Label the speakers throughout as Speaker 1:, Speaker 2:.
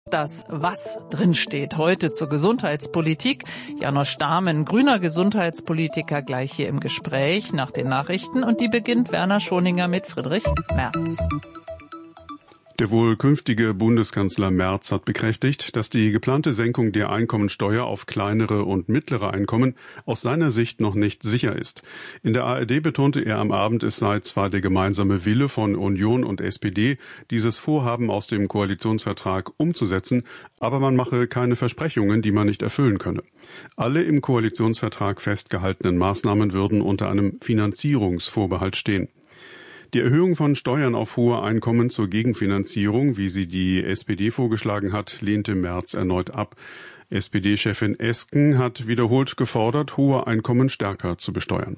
Speaker 1: Das, was drinsteht heute zur Gesundheitspolitik. Janosch Dahmen, grüner Gesundheitspolitiker, gleich hier im Gespräch nach den Nachrichten. Und die beginnt Werner Schoninger mit Friedrich Merz.
Speaker 2: Der wohl künftige Bundeskanzler Merz hat bekräftigt, dass die geplante Senkung der Einkommensteuer auf kleinere und mittlere Einkommen aus seiner Sicht noch nicht sicher ist. In der ARD betonte er am Abend, es sei zwar der gemeinsame Wille von Union und SPD, dieses Vorhaben aus dem Koalitionsvertrag umzusetzen, aber man mache keine Versprechungen, die man nicht erfüllen könne. Alle im Koalitionsvertrag festgehaltenen Maßnahmen würden unter einem Finanzierungsvorbehalt stehen. Die Erhöhung von Steuern auf hohe Einkommen zur Gegenfinanzierung, wie sie die SPD vorgeschlagen hat, lehnte Merz erneut ab. SPD-Chefin Esken hat wiederholt gefordert, hohe Einkommen stärker zu besteuern.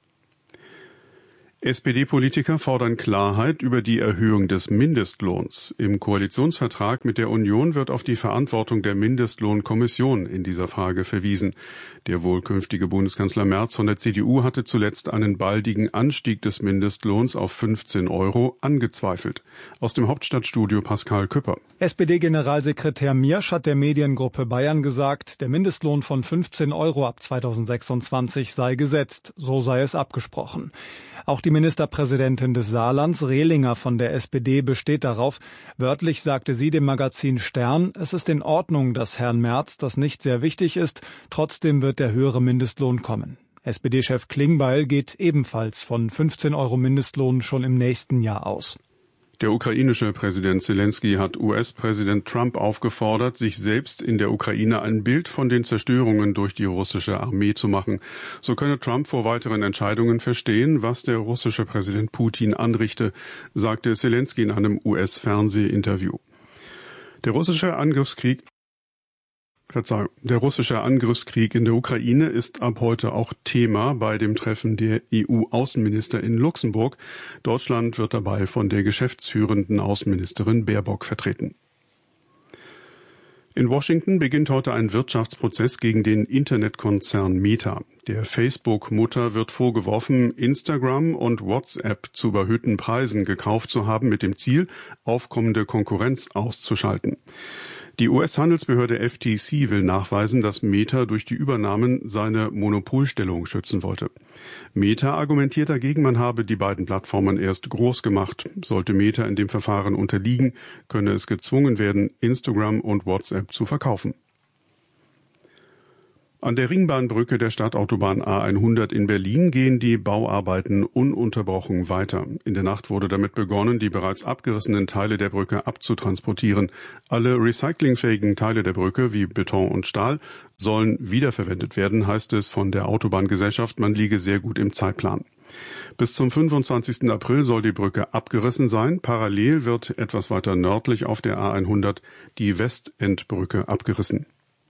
Speaker 2: SPD-Politiker fordern Klarheit über die Erhöhung des Mindestlohns. Im Koalitionsvertrag mit der Union wird auf die Verantwortung der Mindestlohnkommission in dieser Frage verwiesen. Der wohl künftige Bundeskanzler Merz von der CDU hatte zuletzt einen baldigen Anstieg des Mindestlohns auf 15 € angezweifelt. Aus dem Hauptstadtstudio Pascal Küpper.
Speaker 3: SPD-Generalsekretär Miersch hat der Mediengruppe Bayern gesagt, der Mindestlohn von 15 € ab 2026 sei gesetzt. So sei es abgesprochen. Auch die Ministerpräsidentin des Saarlands, Rehlinger von der SPD, besteht darauf. Wörtlich sagte sie dem Magazin Stern, es ist in Ordnung, dass Herrn Merz das nicht sehr wichtig ist. Trotzdem wird der höhere Mindestlohn kommen. SPD-Chef Klingbeil geht ebenfalls von 15 € Mindestlohn schon im nächsten Jahr aus.
Speaker 2: Der ukrainische Präsident Zelensky hat US-Präsident Trump aufgefordert, sich selbst in der Ukraine ein Bild von den Zerstörungen durch die russische Armee zu machen. So könne Trump vor weiteren Entscheidungen verstehen, was der russische Präsident Putin anrichte, sagte Zelensky in einem US-Fernsehinterview. Der russische Angriffskrieg in der Ukraine ist ab heute auch Thema bei dem Treffen der EU-Außenminister in Luxemburg. Deutschland wird dabei von der geschäftsführenden Außenministerin Baerbock vertreten. In Washington beginnt heute ein Wirtschaftsprozess gegen den Internetkonzern Meta. Der Facebook-Mutter wird vorgeworfen, Instagram und WhatsApp zu überhöhten Preisen gekauft zu haben, mit dem Ziel, aufkommende Konkurrenz auszuschalten. Die US-Handelsbehörde FTC will nachweisen, dass Meta durch die Übernahmen seine Monopolstellung schützen wollte. Meta argumentiert dagegen, man habe die beiden Plattformen erst groß gemacht. Sollte Meta in dem Verfahren unterliegen, könne es gezwungen werden, Instagram und WhatsApp zu verkaufen. An der Ringbahnbrücke der Stadtautobahn A100 in Berlin gehen die Bauarbeiten ununterbrochen weiter. In der Nacht wurde damit begonnen, die bereits abgerissenen Teile der Brücke abzutransportieren. Alle recyclingfähigen Teile der Brücke, wie Beton und Stahl, sollen wiederverwendet werden, heißt es von der Autobahngesellschaft. Man liege sehr gut im Zeitplan. Bis zum 25. April soll die Brücke abgerissen sein. Parallel wird etwas weiter nördlich auf der A100 die Westendbrücke abgerissen.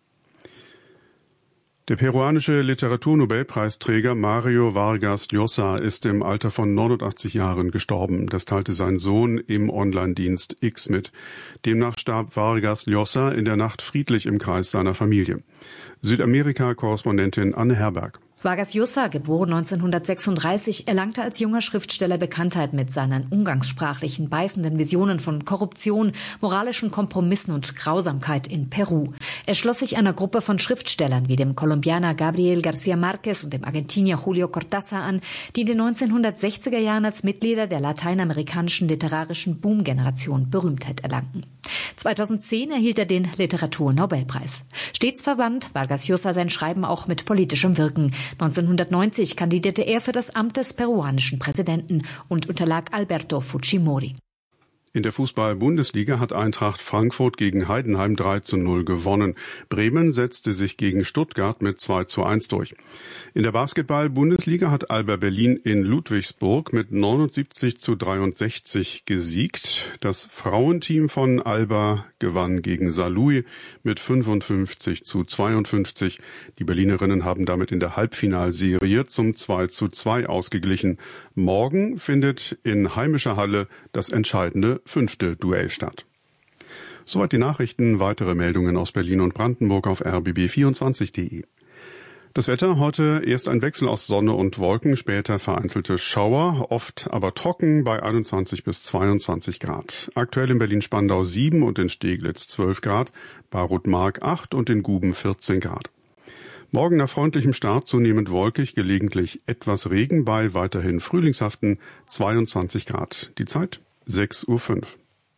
Speaker 2: Der peruanische Literaturnobelpreisträger Mario Vargas Llosa ist im Alter von 89 Jahren gestorben. Das teilte sein Sohn im Online-Dienst X mit. Demnach starb Vargas Llosa in der Nacht friedlich im Kreis seiner Familie. Südamerika-Korrespondentin Anne Herberg.
Speaker 4: Vargas Llosa, geboren 1936, erlangte als junger Schriftsteller Bekanntheit mit seinen umgangssprachlichen, beißenden Visionen von Korruption, moralischen Kompromissen und Grausamkeit in Peru. Er schloss sich einer Gruppe von Schriftstellern wie dem Kolumbianer Gabriel García Márquez und dem Argentinier Julio Cortázar an, die in den 1960er Jahren als Mitglieder der lateinamerikanischen literarischen Boom-Generation Berühmtheit erlangten. 2010 erhielt er den Literaturnobelpreis. Stets verband Vargas Llosa sein Schreiben auch mit politischem Wirken. 1990 kandidierte er für das Amt des peruanischen Präsidenten und unterlag Alberto Fujimori.
Speaker 2: In der Fußball-Bundesliga hat Eintracht Frankfurt gegen Heidenheim 3:0 gewonnen. Bremen setzte sich gegen Stuttgart mit 2:1 durch. In der Basketball-Bundesliga hat Alba Berlin in Ludwigsburg mit 79:63 gesiegt. Das Frauenteam von Alba gewann gegen Saarlouis mit 55:52. Die Berlinerinnen haben damit in der Halbfinalserie zum 2:2 ausgeglichen. Morgen findet in heimischer Halle das entscheidende 5. Duell statt. Soweit die Nachrichten. Weitere Meldungen aus Berlin und Brandenburg auf rbb24.de. Das Wetter heute erst ein Wechsel aus Sonne und Wolken, später vereinzelte Schauer, oft aber trocken bei 21 bis 22 Grad. Aktuell in Berlin-Spandau 7 und in Steglitz 12 Grad, Baruth-Mark 8 und in Guben 14 Grad. Morgen nach freundlichem Start zunehmend wolkig, gelegentlich etwas Regen bei weiterhin frühlingshaften 22 Grad. Die Zeit 6:05 Uhr.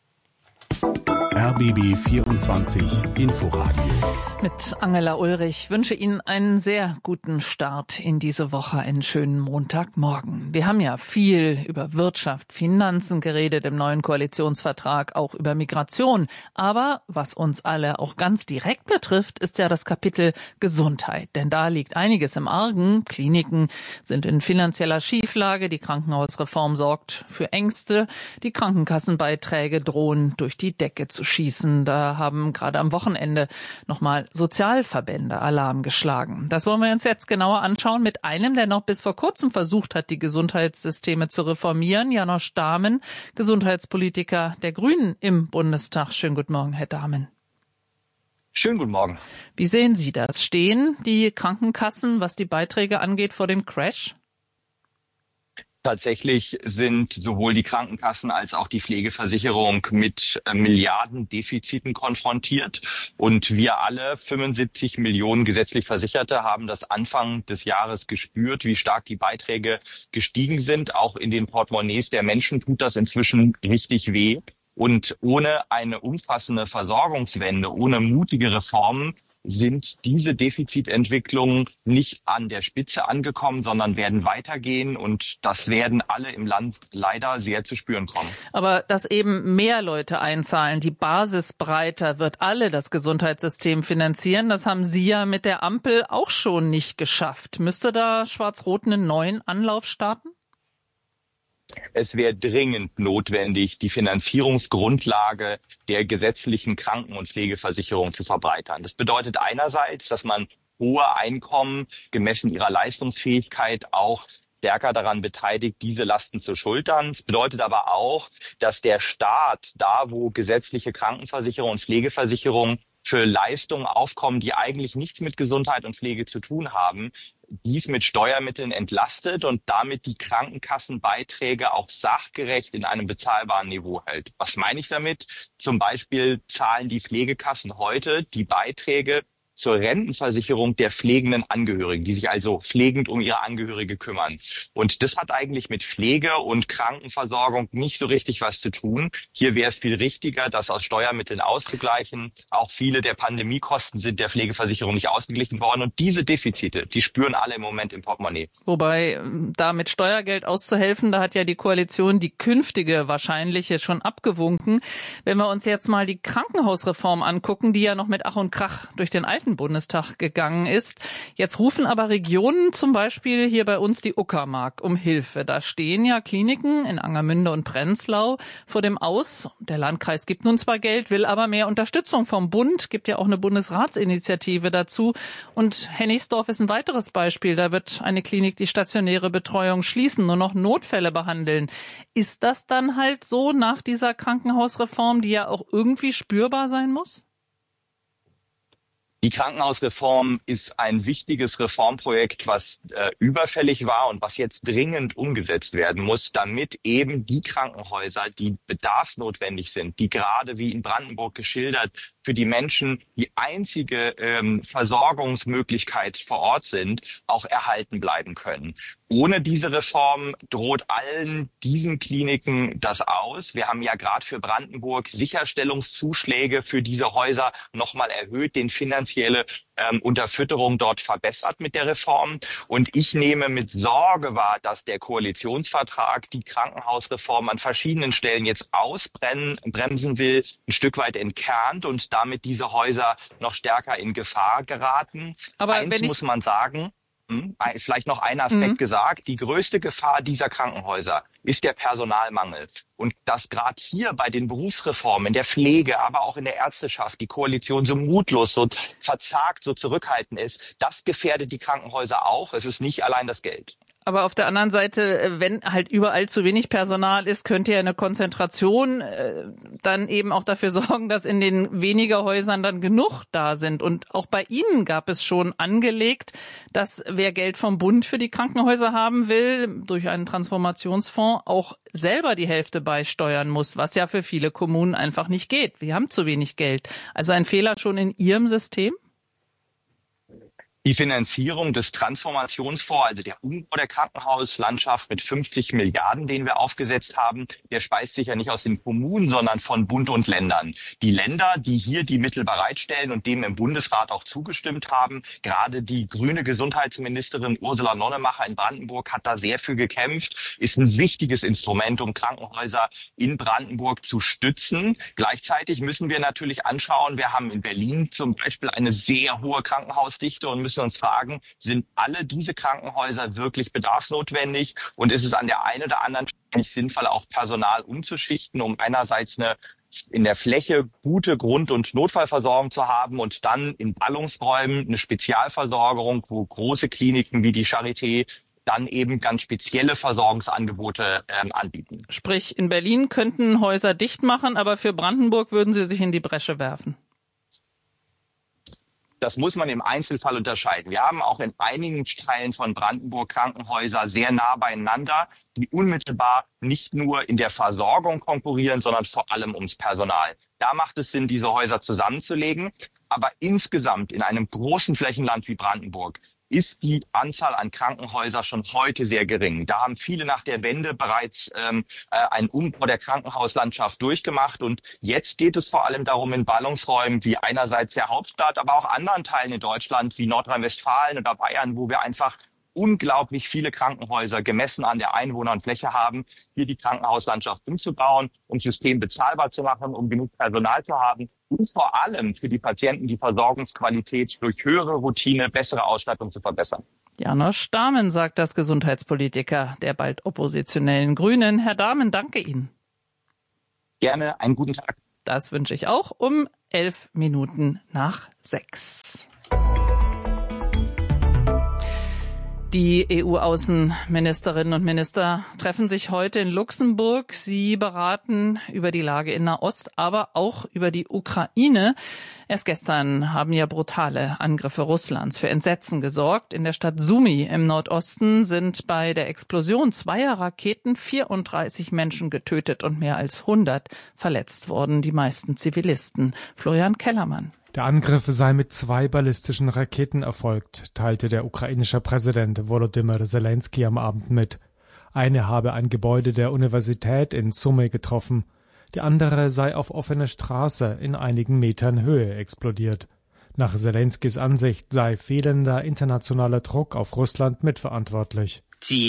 Speaker 5: RBB 24 Inforadio.
Speaker 1: Mit Angela Ulrich wünsche Ihnen einen sehr guten Start in diese Woche, einen schönen Montagmorgen. Wir haben ja viel über Wirtschaft, Finanzen geredet im neuen Koalitionsvertrag, auch über Migration. Aber was uns alle auch ganz direkt betrifft, ist ja das Kapitel Gesundheit. Denn da liegt einiges im Argen. Kliniken sind in finanzieller Schieflage, die Krankenhausreform sorgt für Ängste, die Krankenkassenbeiträge drohen durch die Decke zu schießen. Da haben gerade am Wochenende nochmal Sozialverbände Alarm geschlagen. Das wollen wir uns jetzt genauer anschauen mit einem, der noch bis vor kurzem versucht hat, die Gesundheitssysteme zu reformieren. Janosch Dahmen, Gesundheitspolitiker der Grünen im Bundestag. Schönen guten Morgen, Herr Dahmen.
Speaker 6: Schönen guten Morgen.
Speaker 1: Wie sehen Sie das? Stehen die Krankenkassen, was die Beiträge angeht, vor dem Crash?
Speaker 6: Tatsächlich sind sowohl die Krankenkassen als auch die Pflegeversicherung mit Milliardendefiziten konfrontiert. Und wir alle, 75 Millionen gesetzlich Versicherte, haben das Anfang des Jahres gespürt, wie stark die Beiträge gestiegen sind. Auch in den Portemonnaies der Menschen tut das inzwischen richtig weh. Und ohne eine umfassende Versorgungswende, ohne mutige Reformen, sind diese Defizitentwicklungen nicht an der Spitze angekommen, sondern werden weitergehen und das werden alle im Land leider sehr zu spüren kommen.
Speaker 1: Aber dass eben mehr Leute einzahlen, die Basis breiter, wird alle das Gesundheitssystem finanzieren, das haben Sie ja mit der Ampel auch schon nicht geschafft. Müsste da Schwarz-Rot einen neuen Anlauf starten?
Speaker 6: Es wäre dringend notwendig, die Finanzierungsgrundlage der gesetzlichen Kranken- und Pflegeversicherung zu verbreitern. Das bedeutet einerseits, dass man hohe Einkommen gemessen ihrer Leistungsfähigkeit auch stärker daran beteiligt, diese Lasten zu schultern. Es bedeutet aber auch, dass der Staat, da wo gesetzliche Krankenversicherung und Pflegeversicherung für Leistungen aufkommen, die eigentlich nichts mit Gesundheit und Pflege zu tun haben, dies mit Steuermitteln entlastet und damit die Krankenkassenbeiträge auch sachgerecht in einem bezahlbaren Niveau hält. Was meine ich damit? Zum Beispiel zahlen die Pflegekassen heute die Beiträge zur Rentenversicherung der pflegenden Angehörigen, die sich also pflegend um ihre Angehörige kümmern. Und das hat eigentlich mit Pflege und Krankenversorgung nicht so richtig was zu tun. Hier wäre es viel richtiger, das aus Steuermitteln auszugleichen. Auch viele der Pandemiekosten sind der Pflegeversicherung nicht ausgeglichen worden. Und diese Defizite, die spüren alle im Moment im Portemonnaie.
Speaker 1: Wobei, da mit Steuergeld auszuhelfen, da hat ja die Koalition die künftige wahrscheinliche schon abgewunken. Wenn wir uns jetzt mal die Krankenhausreform angucken, die ja noch mit Ach und Krach durch den alten Bundestag gegangen ist. Jetzt rufen aber Regionen, zum Beispiel hier bei uns die Uckermark, um Hilfe. Da stehen ja Kliniken in Angermünde und Prenzlau vor dem Aus. Der Landkreis gibt nun zwar Geld, will aber mehr Unterstützung vom Bund, gibt ja auch eine Bundesratsinitiative dazu. Und Hennigsdorf ist ein weiteres Beispiel. Da wird eine Klinik die stationäre Betreuung schließen, nur noch Notfälle behandeln. Ist das dann halt so nach dieser Krankenhausreform, die ja auch irgendwie spürbar sein muss?
Speaker 6: Die Krankenhausreform ist ein wichtiges Reformprojekt, was überfällig war und was jetzt dringend umgesetzt werden muss, damit eben die Krankenhäuser, die bedarfsnotwendig sind, die gerade wie in Brandenburg geschildert für die Menschen die einzige Versorgungsmöglichkeit vor Ort sind, auch erhalten bleiben können. Ohne diese Reform droht allen diesen Kliniken das aus. Wir haben ja gerade für Brandenburg Sicherstellungszuschläge für diese Häuser nochmal erhöht, den finanzielle Unterfütterung dort verbessert mit der Reform. Und ich nehme mit Sorge wahr, dass der Koalitionsvertrag die Krankenhausreform an verschiedenen Stellen jetzt ausbremsen will, ein Stück weit entkernt und damit diese Häuser noch stärker in Gefahr geraten.
Speaker 1: Aber
Speaker 6: eins muss man sagen, vielleicht noch ein Aspekt gesagt, die größte Gefahr dieser Krankenhäuser ist der Personalmangel. Und dass gerade hier bei den Berufsreformen, in der Pflege, aber auch in der Ärzteschaft die Koalition so mutlos, so verzagt, so zurückhaltend ist, das gefährdet die Krankenhäuser auch. Es ist nicht allein das Geld.
Speaker 1: Aber auf der anderen Seite, wenn halt überall zu wenig Personal ist, könnte ja eine Konzentration dann eben auch dafür sorgen, dass in den weniger Häusern dann genug da sind. Und auch bei Ihnen gab es schon angelegt, dass wer Geld vom Bund für die Krankenhäuser haben will, durch einen Transformationsfonds auch selber die Hälfte beisteuern muss, was ja für viele Kommunen einfach nicht geht. Wir haben zu wenig Geld. Also ein Fehler schon in Ihrem System?
Speaker 6: Die Finanzierung des Transformationsfonds, also der Umbau der Krankenhauslandschaft mit 50 Milliarden, den wir aufgesetzt haben, der speist sich ja nicht aus den Kommunen, sondern von Bund und Ländern. Die Länder, die hier die Mittel bereitstellen und dem im Bundesrat auch zugestimmt haben, gerade die grüne Gesundheitsministerin Ursula Nonnemacher in Brandenburg hat da sehr für gekämpft, ist ein wichtiges Instrument, um Krankenhäuser in Brandenburg zu stützen. Gleichzeitig müssen wir natürlich anschauen, wir haben in Berlin zum Beispiel eine sehr hohe Krankenhausdichte und müssen uns fragen, sind alle diese Krankenhäuser wirklich bedarfsnotwendig und ist es an der einen oder anderen Stelle nicht sinnvoll, auch Personal umzuschichten, um einerseits eine in der Fläche gute Grund- und Notfallversorgung zu haben und dann in Ballungsräumen eine Spezialversorgung, wo große Kliniken wie die Charité dann eben ganz spezielle Versorgungsangebote anbieten.
Speaker 1: Sprich, in Berlin könnten Häuser dicht machen, aber für Brandenburg würden Sie sich in die Bresche werfen.
Speaker 6: Das muss man im Einzelfall unterscheiden. Wir haben auch in einigen Teilen von Brandenburg Krankenhäuser sehr nah beieinander, die unmittelbar nicht nur in der Versorgung konkurrieren, sondern vor allem ums Personal. Da macht es Sinn, diese Häuser zusammenzulegen. Aber insgesamt in einem großen Flächenland wie Brandenburg ist die Anzahl an Krankenhäusern schon heute sehr gering. Da haben viele nach der Wende bereits einen Umbau der Krankenhauslandschaft durchgemacht. Und jetzt geht es vor allem darum, in Ballungsräumen wie einerseits der Hauptstadt, aber auch anderen Teilen in Deutschland wie Nordrhein-Westfalen oder Bayern, wo wir einfach unglaublich viele Krankenhäuser gemessen an der Einwohner- und Fläche haben, hier die Krankenhauslandschaft umzubauen, um das System bezahlbar zu machen, um genug Personal zu haben und vor allem für die Patienten die Versorgungsqualität durch höhere Routine, bessere Ausstattung zu verbessern.
Speaker 1: Janosch Dahmen sagt das Gesundheitspolitiker der bald oppositionellen Grünen. Herr Dahmen, danke Ihnen.
Speaker 6: Gerne, einen guten Tag.
Speaker 1: Das wünsche ich auch um 6:11. Die EU-Außenministerinnen und Minister treffen sich heute in Luxemburg. Sie beraten über die Lage in Nahost, aber auch über die Ukraine. Erst gestern haben ja brutale Angriffe Russlands für Entsetzen gesorgt. In der Stadt Sumy im Nordosten sind bei der Explosion zweier Raketen 34 Menschen getötet und mehr als 100 verletzt worden, die meisten Zivilisten. Florian Kellermann.
Speaker 7: Der Angriff sei mit 2 ballistischen Raketen erfolgt, teilte der ukrainische Präsident Volodymyr Zelensky am Abend mit. Eine habe ein Gebäude der Universität in Sumy getroffen, die andere sei auf offener Straße in einigen Metern Höhe explodiert. Nach Zelenskys Ansicht sei fehlender internationaler Druck auf Russland mitverantwortlich.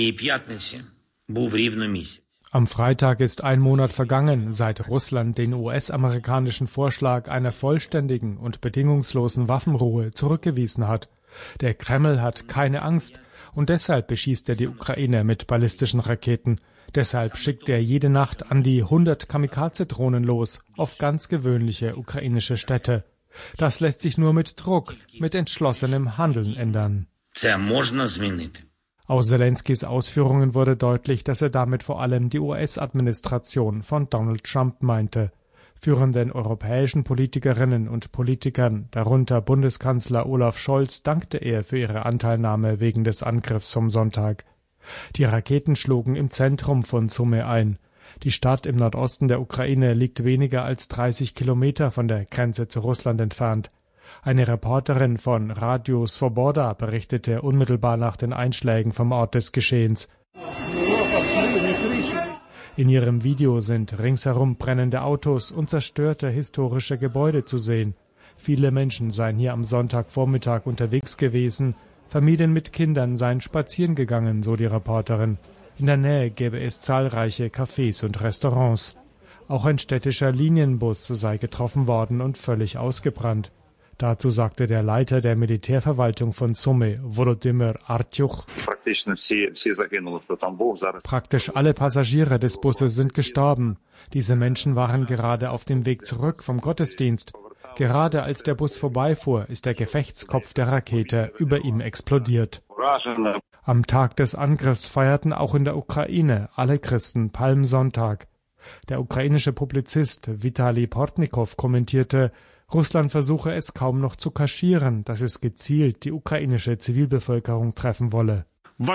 Speaker 7: Am Freitag ist ein Monat vergangen, seit Russland den US-amerikanischen Vorschlag einer vollständigen und bedingungslosen Waffenruhe zurückgewiesen hat. Der Kreml hat keine Angst und deshalb beschießt er die Ukraine mit ballistischen Raketen. Deshalb schickt er jede Nacht an die 100 Kamikaze-Drohnen los auf ganz gewöhnliche ukrainische Städte. Das lässt sich nur mit Druck, mit entschlossenem Handeln ändern. Aus Zelenskys Ausführungen wurde deutlich, dass er damit vor allem die US-Administration von Donald Trump meinte. Führenden europäischen Politikerinnen und Politikern, darunter Bundeskanzler Olaf Scholz, dankte er für ihre Anteilnahme wegen des Angriffs vom Sonntag. Die Raketen schlugen im Zentrum von Sumy ein. Die Stadt im Nordosten der Ukraine liegt weniger als 30 Kilometer von der Grenze zu Russland entfernt. Eine Reporterin von Radio Svoboda berichtete unmittelbar nach den Einschlägen vom Ort des Geschehens. In ihrem Video sind ringsherum brennende Autos und zerstörte historische Gebäude zu sehen. Viele Menschen seien hier am Sonntagvormittag unterwegs gewesen. Familien mit Kindern seien spazieren gegangen, so die Reporterin. In der Nähe gäbe es zahlreiche Cafés und Restaurants. Auch ein städtischer Linienbus sei getroffen worden und völlig ausgebrannt. Dazu sagte der Leiter der Militärverwaltung von Sumy, Volodymyr Artyuch: Praktisch alle Passagiere des Busses sind gestorben. Diese Menschen waren gerade auf dem Weg zurück vom Gottesdienst. Gerade als der Bus vorbeifuhr, ist der Gefechtskopf der Rakete über ihm explodiert. Am Tag des Angriffs feierten auch in der Ukraine alle Christen Palmsonntag. Der ukrainische Publizist Vitali Portnikow kommentierte, Russland versuche es kaum noch zu kaschieren, dass es gezielt die ukrainische Zivilbevölkerung treffen wolle.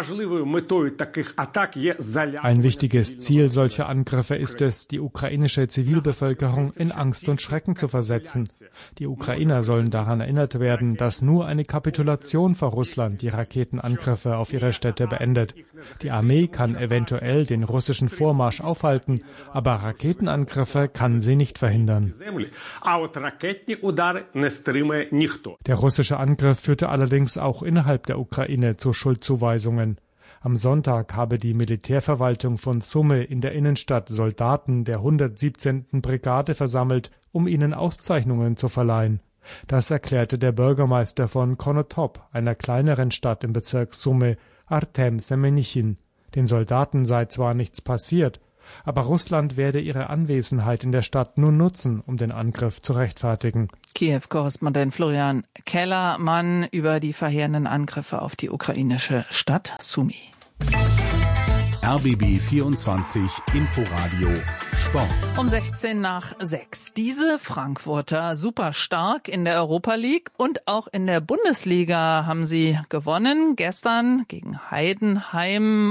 Speaker 7: Ein wichtiges Ziel solcher Angriffe ist es, die ukrainische Zivilbevölkerung in Angst und Schrecken zu versetzen. Die Ukrainer sollen daran erinnert werden, dass nur eine Kapitulation vor Russland die Raketenangriffe auf ihre Städte beendet. Die Armee kann eventuell den russischen Vormarsch aufhalten, aber Raketenangriffe kann sie nicht verhindern. Der russische Angriff führte allerdings auch innerhalb der Ukraine zu Schuldzuweisungen. Am Sonntag habe die Militärverwaltung von Sumy in der Innenstadt Soldaten der 117. Brigade versammelt, um ihnen Auszeichnungen zu verleihen. Das erklärte der Bürgermeister von Konotop, einer kleineren Stadt im Bezirk Sumy, Artem Semenichin. Den Soldaten sei zwar nichts passiert, aber Russland werde ihre Anwesenheit in der Stadt nur nutzen, um den Angriff zu rechtfertigen.
Speaker 1: Kiew-Korrespondent Florian Kellermann über die verheerenden Angriffe auf die ukrainische Stadt Sumy.
Speaker 5: RBB 24 Inforadio Sport.
Speaker 1: Um 6:16. Diese Frankfurter super stark in der Europa League und auch in der Bundesliga haben sie gewonnen. Gestern gegen Heidenheim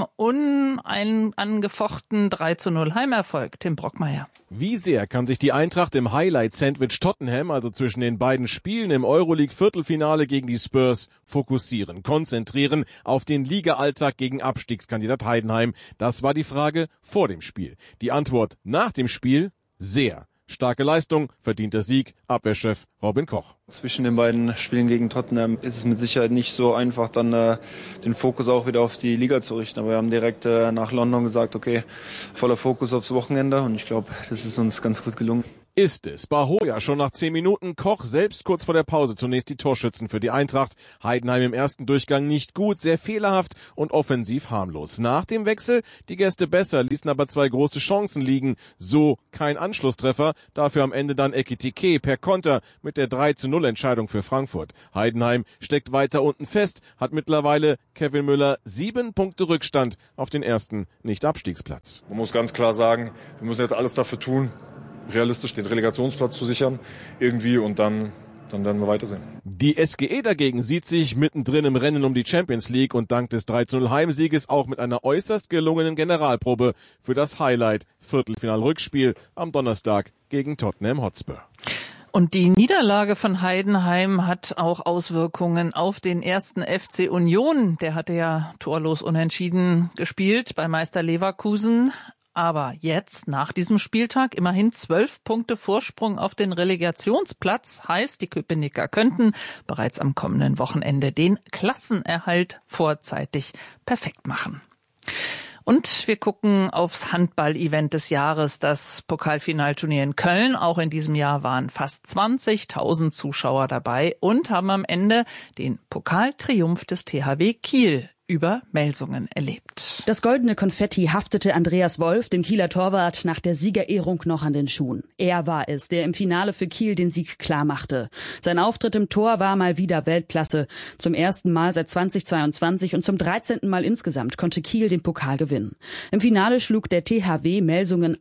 Speaker 1: unangefochten 3:0 Heimerfolg. Tim Brockmeier.
Speaker 8: Wie sehr kann sich die Eintracht im Highlight-Sandwich Tottenham, also zwischen den beiden Spielen im Euroleague-Viertelfinale gegen die Spurs, fokussieren, konzentrieren auf den Liga-Alltag gegen Abstiegskandidat Heidenheim? Das war die Frage vor dem Spiel. Die Antwort nach dem Spiel: sehr. Starke Leistung, verdienter Sieg, Abwehrchef Robin Koch.
Speaker 9: Zwischen den beiden Spielen gegen Tottenham ist es mit Sicherheit nicht so einfach, dann den Fokus auch wieder auf die Liga zu richten. Aber wir haben direkt nach London gesagt, okay, voller Fokus aufs Wochenende, und ich glaube, das ist uns ganz gut gelungen.
Speaker 8: Ist es. Bahoja schon nach 10 Minuten, Koch selbst kurz vor der Pause zunächst die Torschützen für die Eintracht. Heidenheim im ersten Durchgang nicht gut, sehr fehlerhaft und offensiv harmlos. Nach dem Wechsel die Gäste besser, ließen aber 2 große Chancen liegen. So kein Anschlusstreffer, dafür am Ende dann Ekitike per Konter mit der 3:0 Entscheidung für Frankfurt. Heidenheim steckt weiter unten fest, hat mittlerweile Kevin Müller 7 Punkte Rückstand auf den ersten Nicht-Abstiegsplatz.
Speaker 10: Man muss ganz klar sagen, wir müssen jetzt alles dafür tun, realistisch den Relegationsplatz zu sichern irgendwie, und dann werden wir weitersehen.
Speaker 8: Die SGE dagegen sieht sich mittendrin im Rennen um die Champions League und dank des 3:0 Heimsieges auch mit einer äußerst gelungenen Generalprobe für das Highlight-Viertelfinal-Rückspiel am Donnerstag gegen Tottenham Hotspur.
Speaker 1: Und die Niederlage von Heidenheim hat auch Auswirkungen auf den ersten FC Union. Der hatte ja torlos unentschieden gespielt bei Meister Leverkusen. Aber jetzt, nach diesem Spieltag, immerhin 12 Punkte Vorsprung auf den Relegationsplatz. Heißt, die Köpenicker könnten bereits am kommenden Wochenende den Klassenerhalt vorzeitig perfekt machen. Und wir gucken aufs Handball-Event des Jahres, das Pokalfinalturnier in Köln. Auch in diesem Jahr waren fast 20.000 Zuschauer dabei und haben am Ende den Pokaltriumph des THW Kiel über Melsungen erlebt.
Speaker 11: Das goldene Konfetti haftete Andreas Wolf, dem Kieler Torwart, nach der Siegerehrung noch an den Schuhen. Er war es, der im Finale für Kiel den Sieg klar machte. Sein Auftritt im Tor war mal wieder Weltklasse. Zum ersten Mal seit 2022 und zum 13. Mal insgesamt konnte Kiel den Pokal gewinnen. Im Finale schlug der THW Melsungen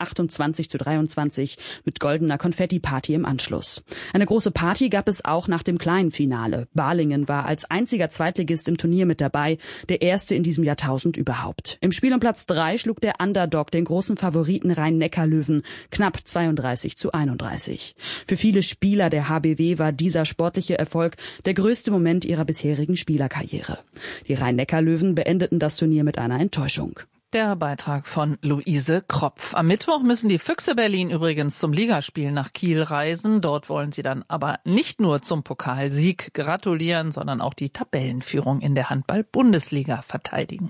Speaker 11: 28:23 mit goldener Konfetti-Party im Anschluss. Eine große Party gab es auch nach dem kleinen Finale. Balingen war als einziger Zweitligist im Turnier mit dabei, der erste in diesem Jahrtausend überhaupt. Im Spiel um Platz 3 schlug der Underdog den großen Favoriten Rhein-Neckar-Löwen knapp 32:31. Für viele Spieler der HBW war dieser sportliche Erfolg der größte Moment ihrer bisherigen Spielerkarriere. Die Rhein-Neckar-Löwen beendeten das Turnier mit einer Enttäuschung.
Speaker 1: Der Beitrag von Luise Kropf. Am Mittwoch müssen die Füchse Berlin übrigens zum Ligaspiel nach Kiel reisen. Dort wollen sie dann aber nicht nur zum Pokalsieg gratulieren, sondern auch die Tabellenführung in der Handball-Bundesliga verteidigen.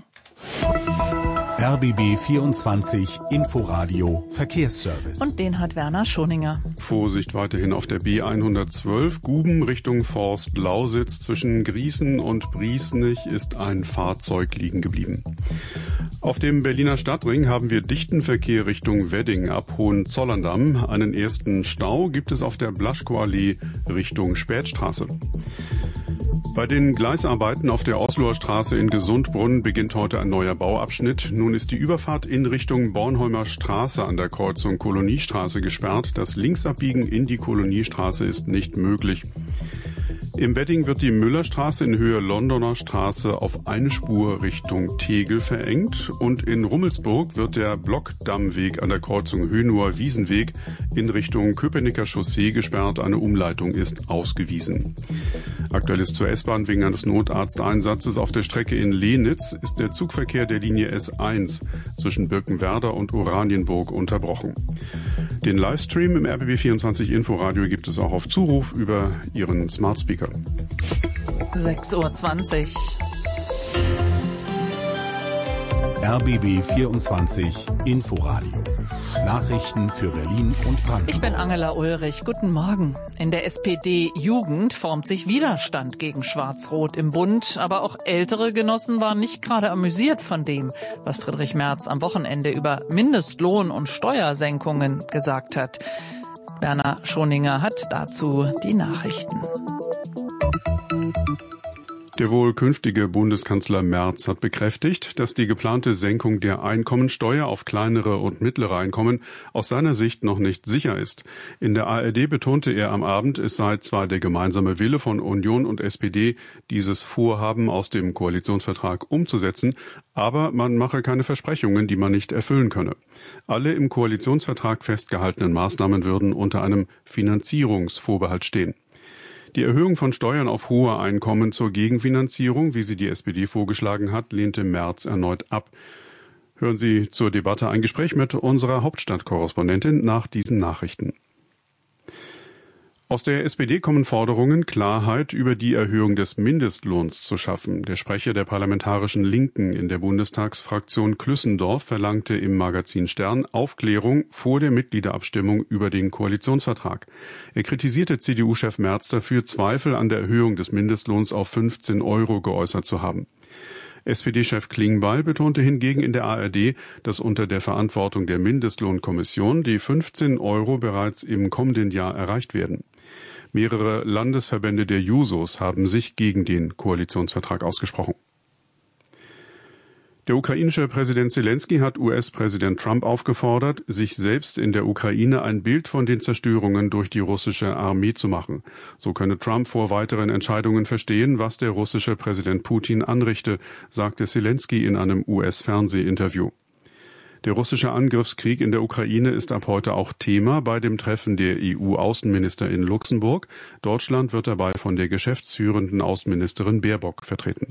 Speaker 5: RBB 24 Inforadio Verkehrsservice.
Speaker 1: Und den hat Werner Schoninger.
Speaker 2: Vorsicht weiterhin auf der B112 Guben Richtung Forst-Lausitz. Zwischen Grießen und Briesnich ist ein Fahrzeug liegen geblieben. Auf dem Berliner Stadtring haben wir dichten Verkehr Richtung Wedding ab Hohenzollern-Damm. Einen ersten Stau gibt es auf der Blaschkoallee Richtung Spätstraße. Bei den Gleisarbeiten auf der Osloer Straße in Gesundbrunn beginnt heute ein neuer Bauabschnitt. Nun ist die Überfahrt in Richtung Bornholmer Straße an der Kreuzung Koloniestraße gesperrt. Das Linksabbiegen in die Koloniestraße ist nicht möglich. Im Wedding wird die Müllerstraße in Höhe Londoner Straße auf eine Spur Richtung Tegel verengt und in Rummelsburg wird der Blockdammweg an der Kreuzung Hönower-Wiesenweg in Richtung Köpenicker Chaussee gesperrt. Eine Umleitung ist ausgewiesen. Aktuell ist zur S-Bahn wegen eines Notarzteinsatzes auf der Strecke in Lenitz ist der Zugverkehr der Linie S1 zwischen Birkenwerder und Oranienburg unterbrochen. Den Livestream im RBB24 Inforadio gibt es auch auf Zuruf über Ihren Smart Speaker.
Speaker 1: 6:20 Uhr.
Speaker 5: RBB 24 Inforadio. Nachrichten für Berlin und Brandenburg.
Speaker 1: Ich bin Angela Ulrich. Guten Morgen. In der SPD-Jugend formt sich Widerstand gegen Schwarz-Rot im Bund. Aber auch ältere Genossen waren nicht gerade amüsiert von dem, was Friedrich Merz am Wochenende über Mindestlohn- und Steuersenkungen gesagt hat. Werner Schoninger hat dazu die Nachrichten.
Speaker 2: Der wohl künftige Bundeskanzler Merz hat bekräftigt, dass die geplante Senkung der Einkommensteuer auf kleinere und mittlere Einkommen aus seiner Sicht noch nicht sicher ist. In der ARD betonte er am Abend, es sei zwar der gemeinsame Wille von Union und SPD, dieses Vorhaben aus dem Koalitionsvertrag umzusetzen, aber man mache keine Versprechungen, die man nicht erfüllen könne. Alle im Koalitionsvertrag festgehaltenen Maßnahmen würden unter einem Finanzierungsvorbehalt stehen. Die Erhöhung von Steuern auf hohe Einkommen zur Gegenfinanzierung, wie sie die SPD vorgeschlagen hat, lehnte Merz erneut ab. Hören Sie zur Debatte ein Gespräch mit unserer Hauptstadtkorrespondentin nach diesen Nachrichten. Aus der SPD kommen Forderungen, Klarheit über die Erhöhung des Mindestlohns zu schaffen. Der Sprecher der parlamentarischen Linken in der Bundestagsfraktion Klüssendorf verlangte im Magazin Stern Aufklärung vor der Mitgliederabstimmung über den Koalitionsvertrag. Er kritisierte CDU-Chef Merz dafür, Zweifel an der Erhöhung des Mindestlohns auf 15 € geäußert zu haben. SPD-Chef Klingbeil betonte hingegen in der ARD, dass unter der Verantwortung der Mindestlohnkommission die 15 € bereits im kommenden Jahr erreicht werden. Mehrere Landesverbände der Jusos haben sich gegen den Koalitionsvertrag ausgesprochen. Der ukrainische Präsident Zelensky hat US-Präsident Trump aufgefordert, sich selbst in der Ukraine ein Bild von den Zerstörungen durch die russische Armee zu machen. So könne Trump vor weiteren Entscheidungen verstehen, was der russische Präsident Putin anrichte, sagte Zelensky in einem US-Fernsehinterview. Der russische Angriffskrieg in der Ukraine ist ab heute auch Thema bei dem Treffen der EU-Außenminister in Luxemburg. Deutschland wird dabei von der geschäftsführenden Außenministerin Baerbock vertreten.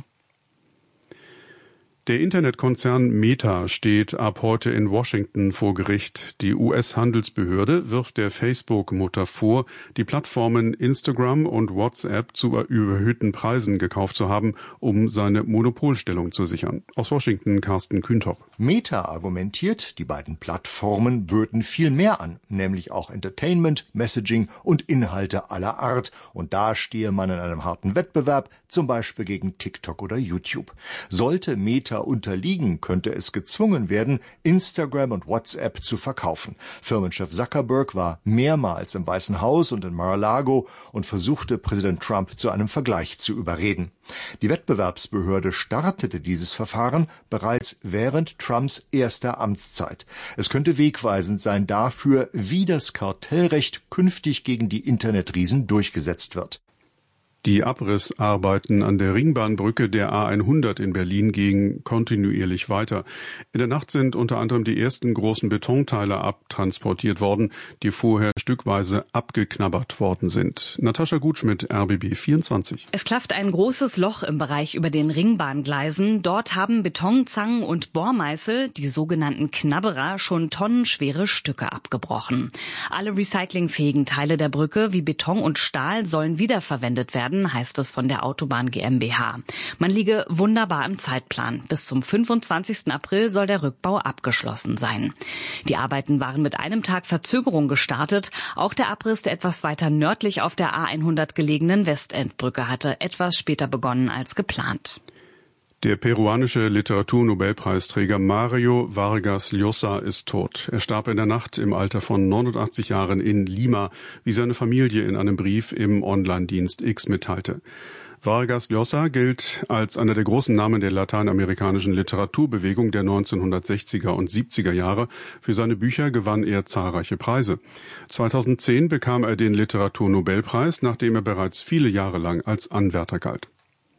Speaker 2: Der Internetkonzern Meta steht ab heute in Washington vor Gericht. Die US-Handelsbehörde wirft der Facebook-Mutter vor, die Plattformen Instagram und WhatsApp zu überhöhten Preisen gekauft zu haben, um seine Monopolstellung zu sichern. Aus Washington Carsten Kühntop.
Speaker 12: Meta argumentiert, die beiden Plattformen böten viel mehr an, nämlich auch Entertainment, Messaging und Inhalte aller Art. Und da stehe man in einem harten Wettbewerb, zum Beispiel gegen TikTok oder YouTube. Sollte Meta unterliegen, könnte es gezwungen werden, Instagram und WhatsApp zu verkaufen. Firmenchef Zuckerberg war mehrmals im Weißen Haus und in Mar-a-Lago und versuchte, Präsident Trump zu einem Vergleich zu überreden. Die Wettbewerbsbehörde startete dieses Verfahren bereits während Trumps erster Amtszeit. Es könnte wegweisend sein dafür, wie das Kartellrecht künftig gegen die Internetriesen durchgesetzt wird.
Speaker 2: Die Abrissarbeiten an der Ringbahnbrücke der A100 in Berlin gingen kontinuierlich weiter. In der Nacht sind unter anderem die ersten großen Betonteile abtransportiert worden, die vorher stückweise abgeknabbert worden sind. Natascha Gutschmidt, RBB 24.
Speaker 11: Es klafft ein großes Loch im Bereich über den Ringbahngleisen. Dort haben Betonzangen und Bohrmeißel, die sogenannten Knabberer, schon tonnenschwere Stücke abgebrochen. Alle recyclingfähigen Teile der Brücke wie Beton und Stahl sollen wiederverwendet werden, heißt es von der Autobahn GmbH. Man liege wunderbar im Zeitplan. Bis zum 25. April soll der Rückbau abgeschlossen sein. Die Arbeiten waren mit einem Tag Verzögerung gestartet. Auch der Abriss der etwas weiter nördlich auf der A100 gelegenen Westendbrücke hatte etwas später begonnen als geplant.
Speaker 2: Der peruanische Literaturnobelpreisträger Mario Vargas Llosa ist tot. Er starb in der Nacht im Alter von 89 Jahren in Lima, wie seine Familie in einem Brief im Online-Dienst X mitteilte. Vargas Llosa gilt als einer der großen Namen der lateinamerikanischen Literaturbewegung der 1960er und 70er Jahre. Für seine Bücher gewann er zahlreiche Preise. 2010 bekam er den Literaturnobelpreis, nachdem er bereits viele Jahre lang als Anwärter galt.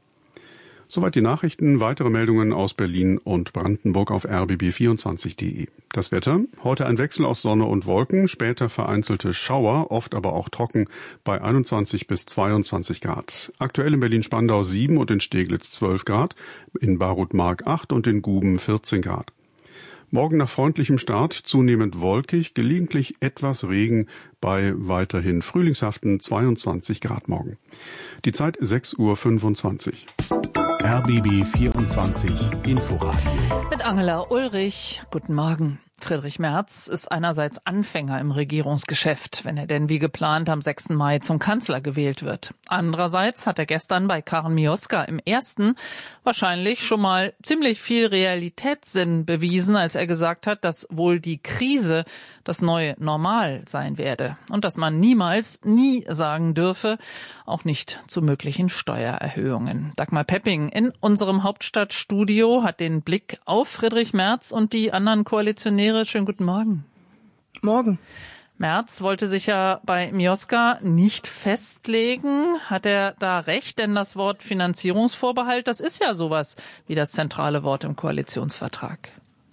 Speaker 2: Soweit die Nachrichten. Weitere Meldungen aus Berlin und Brandenburg auf rbb24.de. Das Wetter. Heute ein Wechsel aus Sonne und Wolken, später vereinzelte Schauer, oft aber auch trocken, bei 21 bis 22 Grad. Aktuell in Berlin-Spandau 7 und in Steglitz 12 Grad, in Barut-Mark 8 und in Guben 14 Grad. Morgen nach freundlichem Start zunehmend wolkig, gelegentlich etwas Regen bei weiterhin frühlingshaften 22 Grad morgen. Die Zeit 6:25 Uhr.
Speaker 5: RBB 24 Inforadio.
Speaker 1: Mit Angela Ulrich. Guten Morgen. Friedrich Merz ist einerseits Anfänger im Regierungsgeschäft, wenn er denn wie geplant am 6. Mai zum Kanzler gewählt wird. Andererseits hat er gestern bei Karen Mioska im ersten wahrscheinlich schon mal ziemlich viel Realitätssinn bewiesen, als er gesagt hat, dass wohl die Krise das neue Normal sein werde und dass man niemals, nie sagen dürfe, auch nicht zu möglichen Steuererhöhungen. Dagmar Pepping in unserem Hauptstadtstudio hat den Blick auf Friedrich Merz und die anderen Koalitionäre. Schönen guten Morgen.
Speaker 13: Morgen.
Speaker 1: Merz wollte sich ja bei Mioska nicht festlegen. Hat er da recht? Denn das Wort Finanzierungsvorbehalt, das ist ja sowas wie das zentrale Wort im Koalitionsvertrag.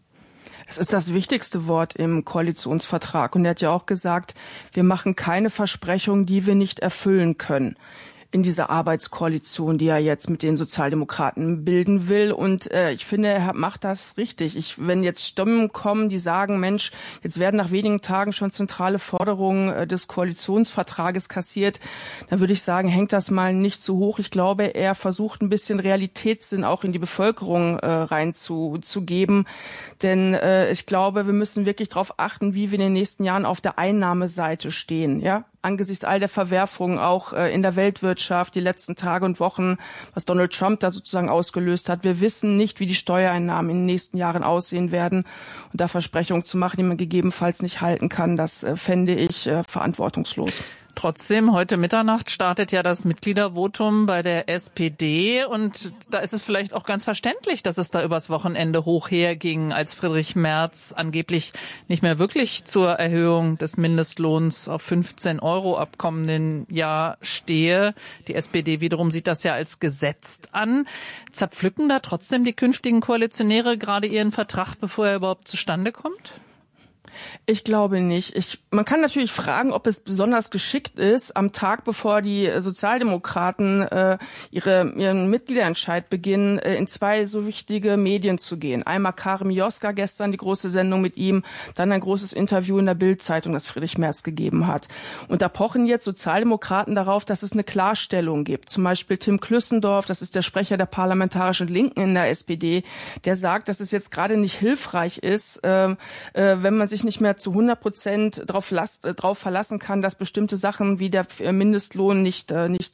Speaker 13: Es ist das wichtigste Wort im Koalitionsvertrag. Und er hat ja auch gesagt, wir machen keine Versprechungen, die wir nicht erfüllen können in dieser Arbeitskoalition, die er jetzt mit den Sozialdemokraten bilden will. Und ich finde, er macht das richtig. Wenn jetzt Stimmen kommen, die sagen, Mensch, jetzt werden nach wenigen Tagen schon zentrale Forderungen des Koalitionsvertrages kassiert, dann würde ich sagen, hängt das mal nicht so hoch. Ich glaube, er versucht ein bisschen Realitätssinn auch in die Bevölkerung reinzugeben. Denn ich glaube, wir müssen wirklich darauf achten, wie wir in den nächsten Jahren auf der Einnahmeseite stehen, ja? Angesichts all der Verwerfungen auch in der Weltwirtschaft, die letzten Tage und Wochen, was Donald Trump da sozusagen ausgelöst hat. Wir wissen nicht, wie die Steuereinnahmen in den nächsten Jahren aussehen werden. Und da Versprechungen zu machen, die man gegebenenfalls nicht halten kann, das fände ich verantwortungslos.
Speaker 1: Trotzdem, heute Mitternacht startet ja das Mitgliedervotum bei der SPD und da ist es vielleicht auch ganz verständlich, dass es da übers Wochenende hoch herging, als Friedrich Merz angeblich nicht mehr wirklich zur Erhöhung des Mindestlohns auf 15 € ab kommenden Jahr stehe. Die SPD wiederum sieht das ja als gesetzt an. Zerpflücken da trotzdem die künftigen Koalitionäre gerade ihren Vertrag, bevor er überhaupt zustande kommt?
Speaker 13: Ich glaube nicht. Man kann natürlich fragen, ob es besonders geschickt ist, am Tag, bevor die Sozialdemokraten ihren Mitgliederentscheid beginnen, in zwei so wichtige Medien zu gehen. Einmal Karen Mioska, gestern die große Sendung mit ihm, dann ein großes Interview in der Bild-Zeitung, das Friedrich Merz gegeben hat. Und da pochen jetzt Sozialdemokraten darauf, dass es eine Klarstellung gibt. Zum Beispiel Tim Klüssendorf, das ist der Sprecher der parlamentarischen Linken in der SPD, der sagt, dass es jetzt gerade nicht hilfreich ist, wenn man sich nicht mehr zu 100% drauf verlassen kann, dass bestimmte Sachen wie der Mindestlohn nicht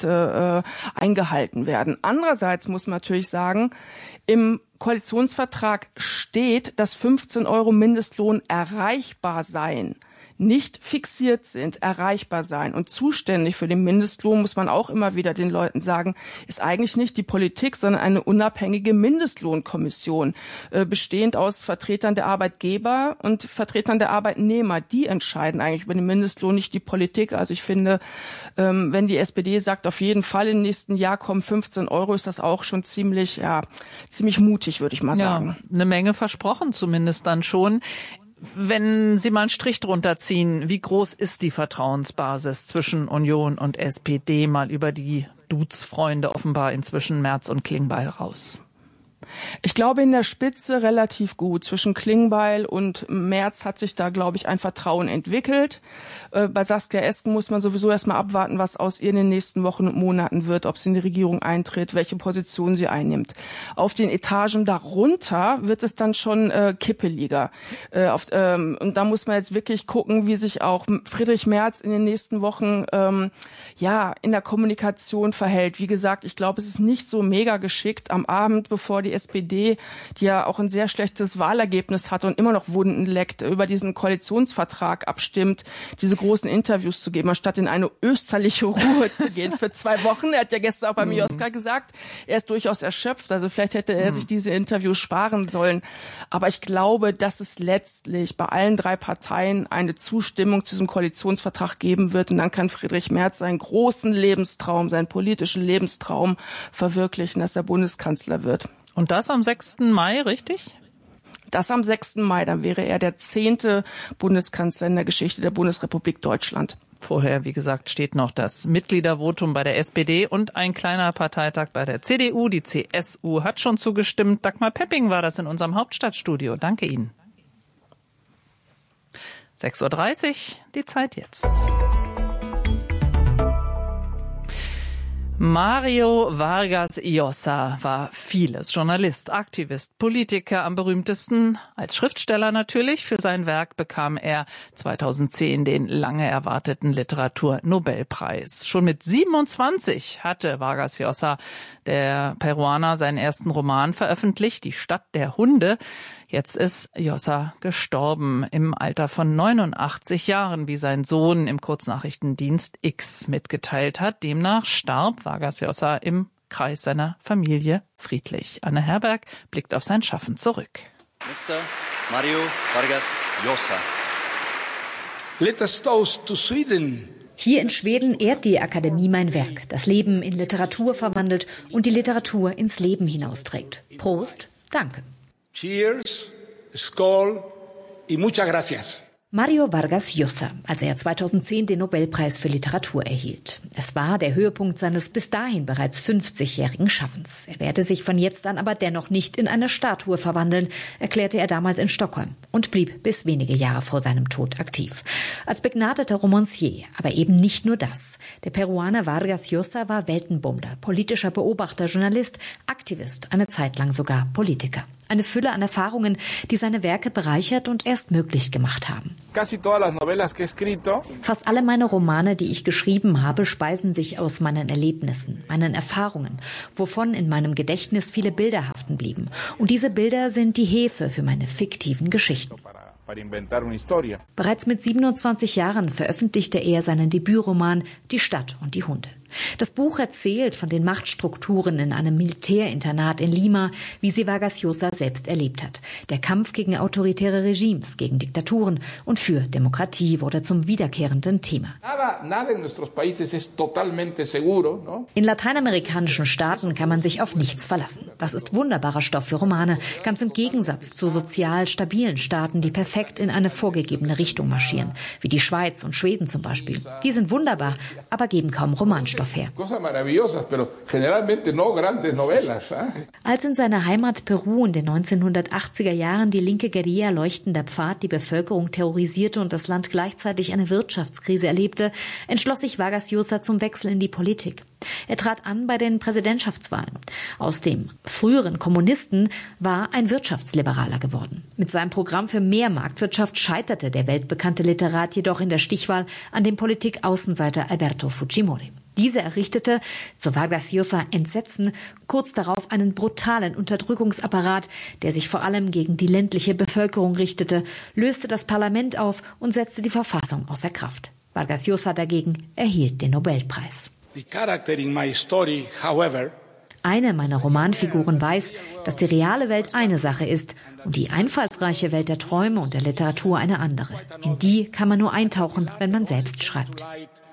Speaker 13: eingehalten werden. Andererseits muss man natürlich sagen, im Koalitionsvertrag steht, dass 15 € Mindestlohn erreichbar seien. Nicht fixiert sind, erreichbar sein. Und zuständig für den Mindestlohn, muss man auch immer wieder den Leuten sagen, ist eigentlich nicht die Politik, sondern eine unabhängige Mindestlohnkommission, bestehend aus Vertretern der Arbeitgeber und Vertretern der Arbeitnehmer. Die entscheiden eigentlich über den Mindestlohn, nicht die Politik. Also ich finde, wenn die SPD sagt, auf jeden Fall im nächsten Jahr kommen 15 €, ist das auch schon ziemlich mutig, würde ich mal sagen.
Speaker 1: Ja, eine Menge versprochen zumindest dann schon. Wenn Sie mal einen Strich drunter ziehen, wie groß ist die Vertrauensbasis zwischen Union und SPD, mal über die Duzfreunde offenbar inzwischen Merz und Klingbeil raus?
Speaker 13: Ich glaube in der Spitze relativ gut. Zwischen Klingbeil und Merz hat sich da, glaube ich, ein Vertrauen entwickelt. Bei Saskia Esken muss man sowieso erstmal abwarten, was aus ihr in den nächsten Wochen und Monaten wird, ob sie in die Regierung eintritt, welche Position sie einnimmt. Auf den Etagen darunter wird es dann schon kippeliger. Und da muss man jetzt wirklich gucken, wie sich auch Friedrich Merz in den nächsten Wochen in der Kommunikation verhält. Wie gesagt, ich glaube, es ist nicht so mega geschickt, am Abend, bevor die die SPD, die ja auch ein sehr schlechtes Wahlergebnis hatte und immer noch Wunden leckt, über diesen Koalitionsvertrag abstimmt, diese großen Interviews zu geben, anstatt in eine österliche Ruhe zu gehen für 2 Wochen. Er hat ja gestern auch beim Oscar gesagt, er ist durchaus erschöpft, also vielleicht hätte er sich diese Interviews sparen sollen. Aber ich glaube, dass es letztlich bei allen 3 Parteien eine Zustimmung zu diesem Koalitionsvertrag geben wird und dann kann Friedrich Merz seinen großen Lebenstraum, seinen politischen Lebenstraum verwirklichen, dass er Bundeskanzler wird.
Speaker 1: Und das am 6. Mai, richtig?
Speaker 13: Das am 6. Mai, dann wäre er der 10. Bundeskanzler in der Geschichte der Bundesrepublik Deutschland.
Speaker 1: Vorher, wie gesagt, steht noch das Mitgliedervotum bei der SPD und ein kleiner Parteitag bei der CDU. Die CSU hat schon zugestimmt. Dagmar Pepping war das in unserem Hauptstadtstudio. Danke Ihnen. 6:30 Uhr, die Zeit jetzt. Mario Vargas Llosa war vieles. Journalist, Aktivist, Politiker, am berühmtesten als Schriftsteller natürlich. Für sein Werk bekam er 2010 den lange erwarteten Literaturnobelpreis. Schon mit 27 hatte Vargas Llosa, der Peruaner, seinen ersten Roman veröffentlicht, Die Stadt der Hunde. Jetzt ist Llosa gestorben im Alter von 89 Jahren, wie sein Sohn im Kurznachrichtendienst X mitgeteilt hat. Demnach starb Vargas Llosa im Kreis seiner Familie friedlich. Anne Herberg blickt auf sein Schaffen zurück.
Speaker 14: Mr. Mario Vargas Llosa.
Speaker 15: Let us toast to Sweden.
Speaker 4: Hier in Schweden ehrt die Akademie mein Werk, das Leben in Literatur verwandelt und die Literatur ins Leben hinausträgt. Prost, danke.
Speaker 15: Cheers, skål y muchas gracias.
Speaker 4: Mario Vargas Llosa, als er 2010 den Nobelpreis für Literatur erhielt. Es war der Höhepunkt seines bis dahin bereits 50-jährigen Schaffens. Er werde sich von jetzt an aber dennoch nicht in eine Statue verwandeln, erklärte er damals in Stockholm und blieb bis wenige Jahre vor seinem Tod aktiv. Als begnadeter Romancier, aber eben nicht nur das. Der Peruaner Vargas Llosa war Weltenbummler, politischer Beobachter, Journalist, Aktivist, eine Zeit lang sogar Politiker. Eine Fülle an Erfahrungen, die seine Werke bereichert und erst möglich gemacht haben. Fast alle meine Romane, die ich geschrieben habe, speisen sich aus meinen Erlebnissen, meinen Erfahrungen, wovon in meinem Gedächtnis viele Bilder haften blieben. Und diese Bilder sind die Hefe für meine fiktiven Geschichten. Bereits mit 27 Jahren veröffentlichte er seinen Debütroman Die Stadt und die Hunde. Das Buch erzählt von den Machtstrukturen in einem Militärinternat in Lima, wie sie Vargas Llosa selbst erlebt hat. Der Kampf gegen autoritäre Regimes, gegen Diktaturen und für Demokratie wurde zum wiederkehrenden Thema. In lateinamerikanischen Staaten kann man sich auf nichts verlassen. Das ist wunderbarer Stoff für Romane, ganz im Gegensatz zu sozial stabilen Staaten, die perfekt in eine vorgegebene Richtung marschieren, wie die Schweiz und Schweden zum Beispiel. Die sind wunderbar, aber geben kaum Romanstoff her. Als in seiner Heimat Peru in den 1980er Jahren die linke Guerilla Leuchtender Pfad die Bevölkerung terrorisierte und das Land gleichzeitig eine Wirtschaftskrise erlebte, entschloss sich Vargas Llosa zum Wechsel in die Politik. Er trat an bei den Präsidentschaftswahlen. Aus dem früheren Kommunisten war ein Wirtschaftsliberaler geworden. Mit seinem Programm für mehr Marktwirtschaft scheiterte der weltbekannte Literat jedoch in der Stichwahl an dem Politikaußenseiter Alberto Fujimori. Dieser errichtete, zu Vargas Llosa Entsetzen, kurz darauf einen brutalen Unterdrückungsapparat, der sich vor allem gegen die ländliche Bevölkerung richtete, löste das Parlament auf und setzte die Verfassung außer Kraft. Vargas Llosa dagegen erhielt den Nobelpreis. Eine meiner Romanfiguren weiß, dass die reale Welt eine Sache ist und die einfallsreiche Welt der Träume und der Literatur eine andere. In die kann man nur eintauchen, wenn man selbst schreibt.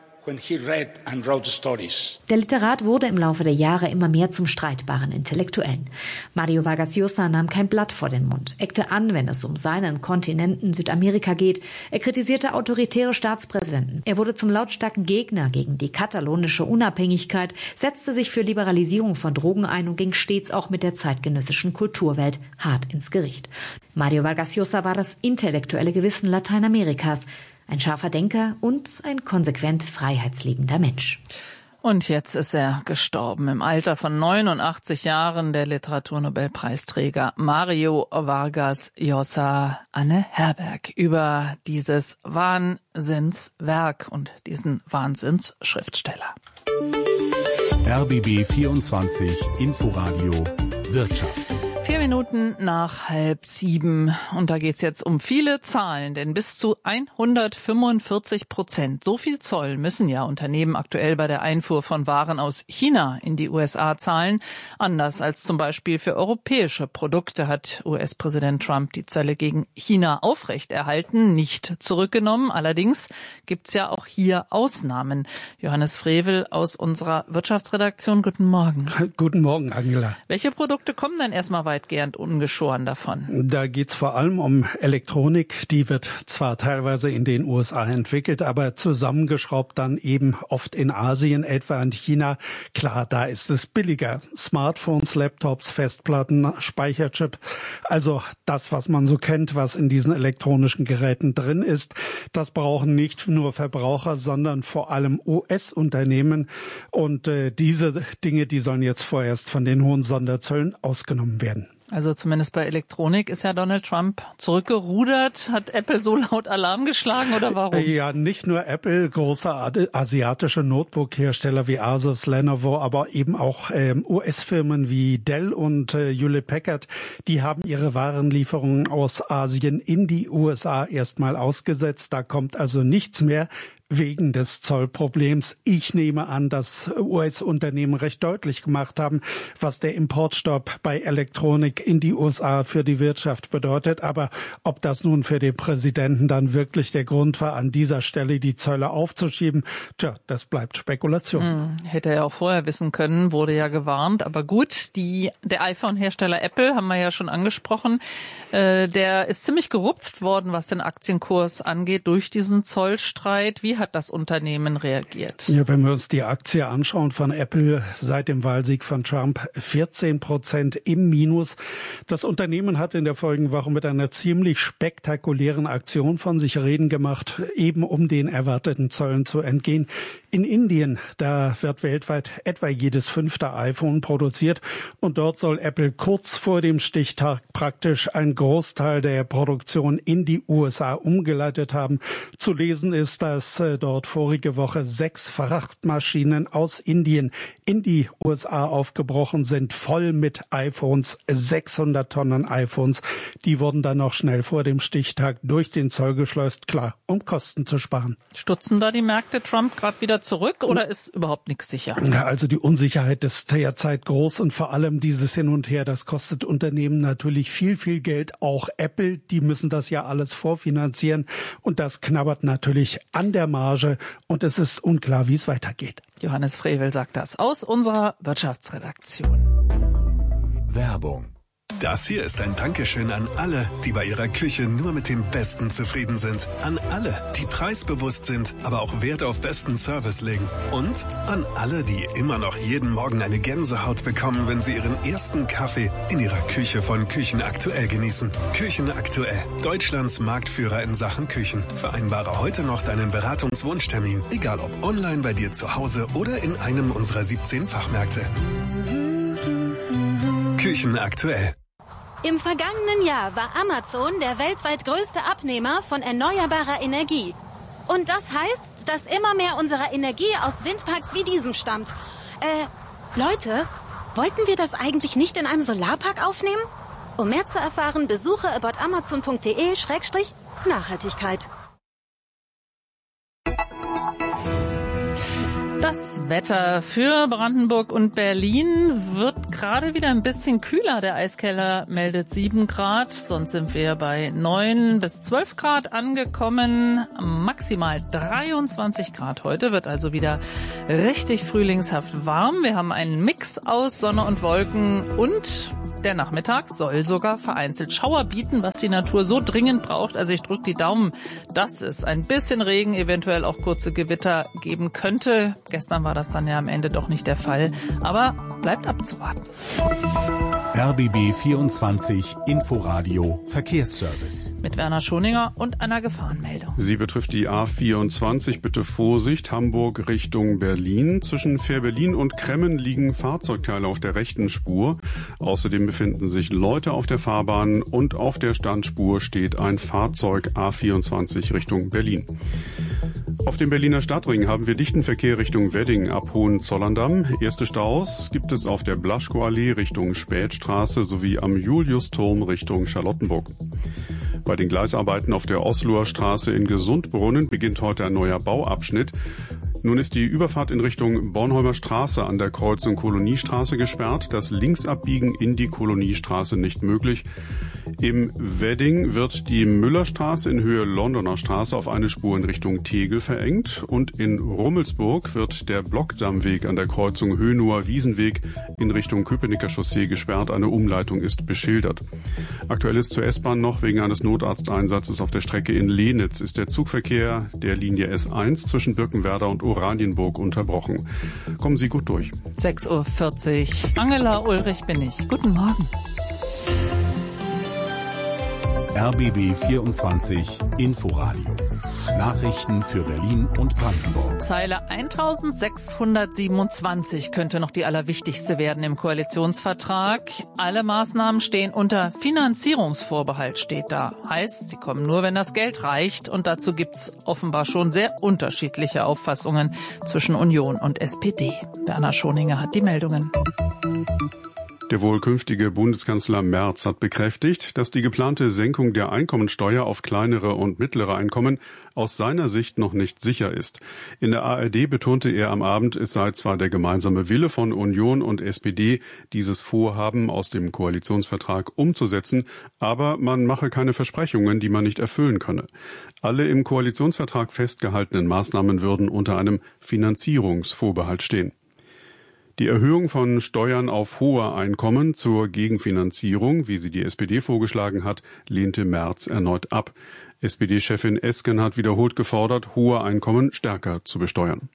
Speaker 4: Der Literat wurde im Laufe der Jahre immer mehr zum streitbaren Intellektuellen. Mario Vargas Llosa nahm kein Blatt vor den Mund, eckte an, wenn es um seinen Kontinenten Südamerika geht. Er kritisierte autoritäre Staatspräsidenten. Er wurde zum lautstarken Gegner gegen die katalonische Unabhängigkeit, setzte sich für Liberalisierung von Drogen ein und ging stets auch mit der zeitgenössischen Kulturwelt hart ins Gericht. Mario Vargas Llosa war das intellektuelle Gewissen Lateinamerikas. Ein scharfer Denker und ein konsequent freiheitsliebender Mensch.
Speaker 1: Und jetzt ist er gestorben im Alter von 89 Jahren, der Literaturnobelpreisträger Mario Vargas Llosa. Anne Herberg über dieses Wahnsinnswerk und diesen Wahnsinnsschriftsteller.
Speaker 5: RBB 24 Inforadio Wirtschaft.
Speaker 1: 4 Minuten nach 6:30 und da geht's jetzt um viele Zahlen, denn bis zu 145%, so viel Zoll müssen ja Unternehmen aktuell bei der Einfuhr von Waren aus China in die USA zahlen. Anders als zum Beispiel für europäische Produkte hat US-Präsident Trump die Zölle gegen China aufrechterhalten, nicht zurückgenommen. Allerdings gibt's ja auch hier Ausnahmen. Johannes Frevel aus unserer Wirtschaftsredaktion, guten Morgen.
Speaker 16: Guten Morgen, Angela.
Speaker 1: Welche Produkte kommen denn erstmal weitgehend ungeschoren davon?
Speaker 16: Da geht's vor allem um Elektronik. Die wird zwar teilweise in den USA entwickelt, aber zusammengeschraubt dann eben oft in Asien, etwa in China. Klar, da ist es billiger. Smartphones, Laptops, Festplatten, Speicherchip. Also das, was man so kennt, was in diesen elektronischen Geräten drin ist. Das brauchen nicht nur Verbraucher, sondern vor allem US-Unternehmen. Und diese Dinge, die sollen jetzt vorerst von den hohen Sonderzöllen ausgenommen werden.
Speaker 1: Also zumindest bei Elektronik ist ja Donald Trump zurückgerudert. Hat Apple so laut Alarm geschlagen oder warum?
Speaker 16: Ja, nicht nur Apple, große asiatische Notebook-Hersteller wie Asus, Lenovo, aber eben auch US-Firmen wie Dell und Hewlett Packard, die haben ihre Warenlieferungen aus Asien in die USA erstmal ausgesetzt. Da kommt also nichts mehr. Wegen des Zollproblems. Ich nehme an, dass US-Unternehmen recht deutlich gemacht haben, was der Importstopp bei Elektronik in die USA für die Wirtschaft bedeutet. Aber ob das nun für den Präsidenten dann wirklich der Grund war, an dieser Stelle die Zölle aufzuschieben, das bleibt Spekulation.
Speaker 1: Hätte er ja auch vorher wissen können, wurde ja gewarnt. Aber gut, der iPhone-Hersteller Apple, haben wir ja schon angesprochen, der ist ziemlich gerupft worden, was den Aktienkurs angeht, durch diesen Zollstreit. Wie hat das Unternehmen reagiert?
Speaker 16: Ja, wenn wir uns die Aktie anschauen von Apple seit dem Wahlsieg von Trump, 14% im Minus. Das Unternehmen hat in der folgenden Woche mit einer ziemlich spektakulären Aktion von sich reden gemacht, eben um den erwarteten Zöllen zu entgehen. In Indien, da wird weltweit etwa jedes 5. iPhone produziert und dort soll Apple kurz vor dem Stichtag praktisch einen Großteil der Produktion in die USA umgeleitet haben. Zu lesen ist, dass dort vorige Woche 6 Frachtmaschinen aus Indien in die USA aufgebrochen sind, voll mit iPhones, 600 Tonnen iPhones. Die wurden dann noch schnell vor dem Stichtag durch den Zoll geschleust, klar, um Kosten zu sparen.
Speaker 1: Stutzen da die Märkte Trump gerade wieder zurück oder ist überhaupt nichts sicher?
Speaker 16: Ja, also die Unsicherheit ist derzeit groß und vor allem dieses Hin und Her, das kostet Unternehmen natürlich viel, viel Geld. Auch Apple, die müssen das ja alles vorfinanzieren und das knabbert natürlich an der Marge und es ist unklar, wie es weitergeht.
Speaker 1: Johannes Frevel sagt das aus unserer Wirtschaftsredaktion.
Speaker 5: Werbung.
Speaker 17: Das hier ist ein Dankeschön an alle, die bei ihrer Küche nur mit dem Besten zufrieden sind. An alle, die preisbewusst sind, aber auch Wert auf besten Service legen. Und an alle, die immer noch jeden Morgen eine Gänsehaut bekommen, wenn sie ihren ersten Kaffee in ihrer Küche von Küchenaktuell genießen. Küchenaktuell, Deutschlands Marktführer in Sachen Küchen. Vereinbare heute noch deinen Beratungswunschtermin, egal ob online bei dir zu Hause oder in einem unserer 17 Fachmärkte. Küchenaktuell.
Speaker 18: Im vergangenen Jahr war Amazon der weltweit größte Abnehmer von erneuerbarer Energie. Und das heißt, dass immer mehr unserer Energie aus Windparks wie diesem stammt. Leute, wollten wir das eigentlich nicht in einem Solarpark aufnehmen? Um mehr zu erfahren, besuche aboutamazon.de/Nachhaltigkeit.
Speaker 1: Das Wetter für Brandenburg und Berlin wird gerade wieder ein bisschen kühler. Der Eiskeller meldet 7 Grad, sonst sind wir bei 9 bis 12 Grad angekommen. Maximal 23 Grad heute, wird also wieder richtig frühlingshaft warm. Wir haben einen Mix aus Sonne und Wolken und der Nachmittag soll sogar vereinzelt Schauer bieten, was die Natur so dringend braucht. Also ich drücke die Daumen, dass es ein bisschen Regen, eventuell auch kurze Gewitter geben könnte. Gestern war das dann ja am Ende doch nicht der Fall, aber bleibt abzuwarten.
Speaker 5: RBB 24 Inforadio Verkehrsservice.
Speaker 1: Mit Werner Schoninger und einer Gefahrenmeldung.
Speaker 2: Sie betrifft die A24. Bitte Vorsicht, Hamburg Richtung Berlin. Zwischen Fähr-Berlin und Kremmen liegen Fahrzeugteile auf der rechten Spur. Außerdem befinden sich Leute auf der Fahrbahn und auf der Standspur steht ein Fahrzeug A24 Richtung Berlin. Auf dem Berliner Stadtring haben wir dichten Verkehr Richtung Wedding ab Hohenzollern-Damm. Erste Staus gibt es auf der Blaschkoallee Richtung Spätstraße sowie am Juliusturm Richtung Charlottenburg. Bei den Gleisarbeiten auf der Osloer Straße in Gesundbrunnen beginnt heute ein neuer Bauabschnitt. Nun ist die Überfahrt in Richtung Bornholmer Straße an der Kreuzung Koloniestraße gesperrt. Das Linksabbiegen in die Koloniestraße nicht möglich. Im Wedding wird die Müllerstraße in Höhe Londoner Straße auf eine Spur in Richtung Tegel verengt und in Rummelsburg wird der Blockdammweg an der Kreuzung Hönower-Wiesenweg in Richtung Köpenicker Chaussee gesperrt. Eine Umleitung ist beschildert. Aktuell ist zur S-Bahn noch wegen eines Notarzteinsatzes auf der Strecke in Lenitz ist der Zugverkehr der Linie S1 zwischen Birkenwerder und Oranienburg unterbrochen. Kommen Sie gut durch.
Speaker 1: 6:40 Uhr. Angela Ulrich bin ich. Guten Morgen.
Speaker 5: RBB 24 Inforadio. Nachrichten für Berlin und Brandenburg.
Speaker 1: Zeile 1627 könnte noch die allerwichtigste werden im Koalitionsvertrag. Alle Maßnahmen stehen unter Finanzierungsvorbehalt, steht da. Heißt, sie kommen nur, wenn das Geld reicht. Und dazu gibt's offenbar schon sehr unterschiedliche Auffassungen zwischen Union und SPD. Werner Schoninger hat die Meldungen.
Speaker 2: Der wohl künftige Bundeskanzler Merz hat bekräftigt, dass die geplante Senkung der Einkommensteuer auf kleinere und mittlere Einkommen aus seiner Sicht noch nicht sicher ist. In der ARD betonte er am Abend, es sei zwar der gemeinsame Wille von Union und SPD, dieses Vorhaben aus dem Koalitionsvertrag umzusetzen, aber man mache keine Versprechungen, die man nicht erfüllen könne. Alle im Koalitionsvertrag festgehaltenen Maßnahmen würden unter einem Finanzierungsvorbehalt stehen. Die Erhöhung von Steuern auf hohe Einkommen zur Gegenfinanzierung, wie sie die SPD vorgeschlagen hat, lehnte Merz erneut ab. SPD-Chefin Esken hat wiederholt gefordert, hohe Einkommen stärker zu besteuern.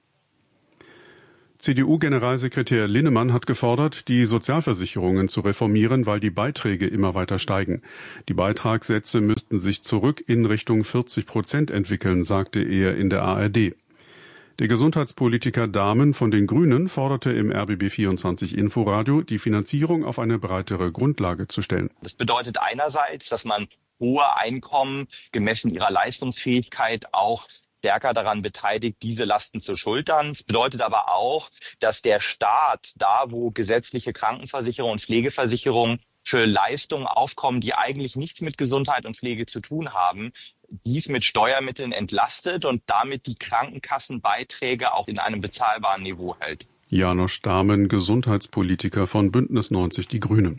Speaker 2: CDU-Generalsekretär Linnemann hat gefordert, die Sozialversicherungen zu reformieren, weil die Beiträge immer weiter steigen. Die Beitragssätze müssten sich zurück in Richtung 40% entwickeln, sagte er in der ARD. Der Gesundheitspolitiker Dahmen von den Grünen forderte im RBB 24 Inforadio, die Finanzierung auf eine breitere Grundlage zu stellen.
Speaker 6: Das bedeutet einerseits, dass man hohe Einkommen gemessen ihrer Leistungsfähigkeit auch stärker daran beteiligt, diese Lasten zu schultern. Es bedeutet aber auch, dass der Staat, da wo gesetzliche Krankenversicherung und Pflegeversicherung für Leistungen aufkommen, die eigentlich nichts mit Gesundheit und Pflege zu tun haben, dies mit Steuermitteln entlastet und damit die Krankenkassenbeiträge auch in einem bezahlbaren Niveau hält.
Speaker 2: Janosch Dahmen, Gesundheitspolitiker von Bündnis 90 Die Grünen.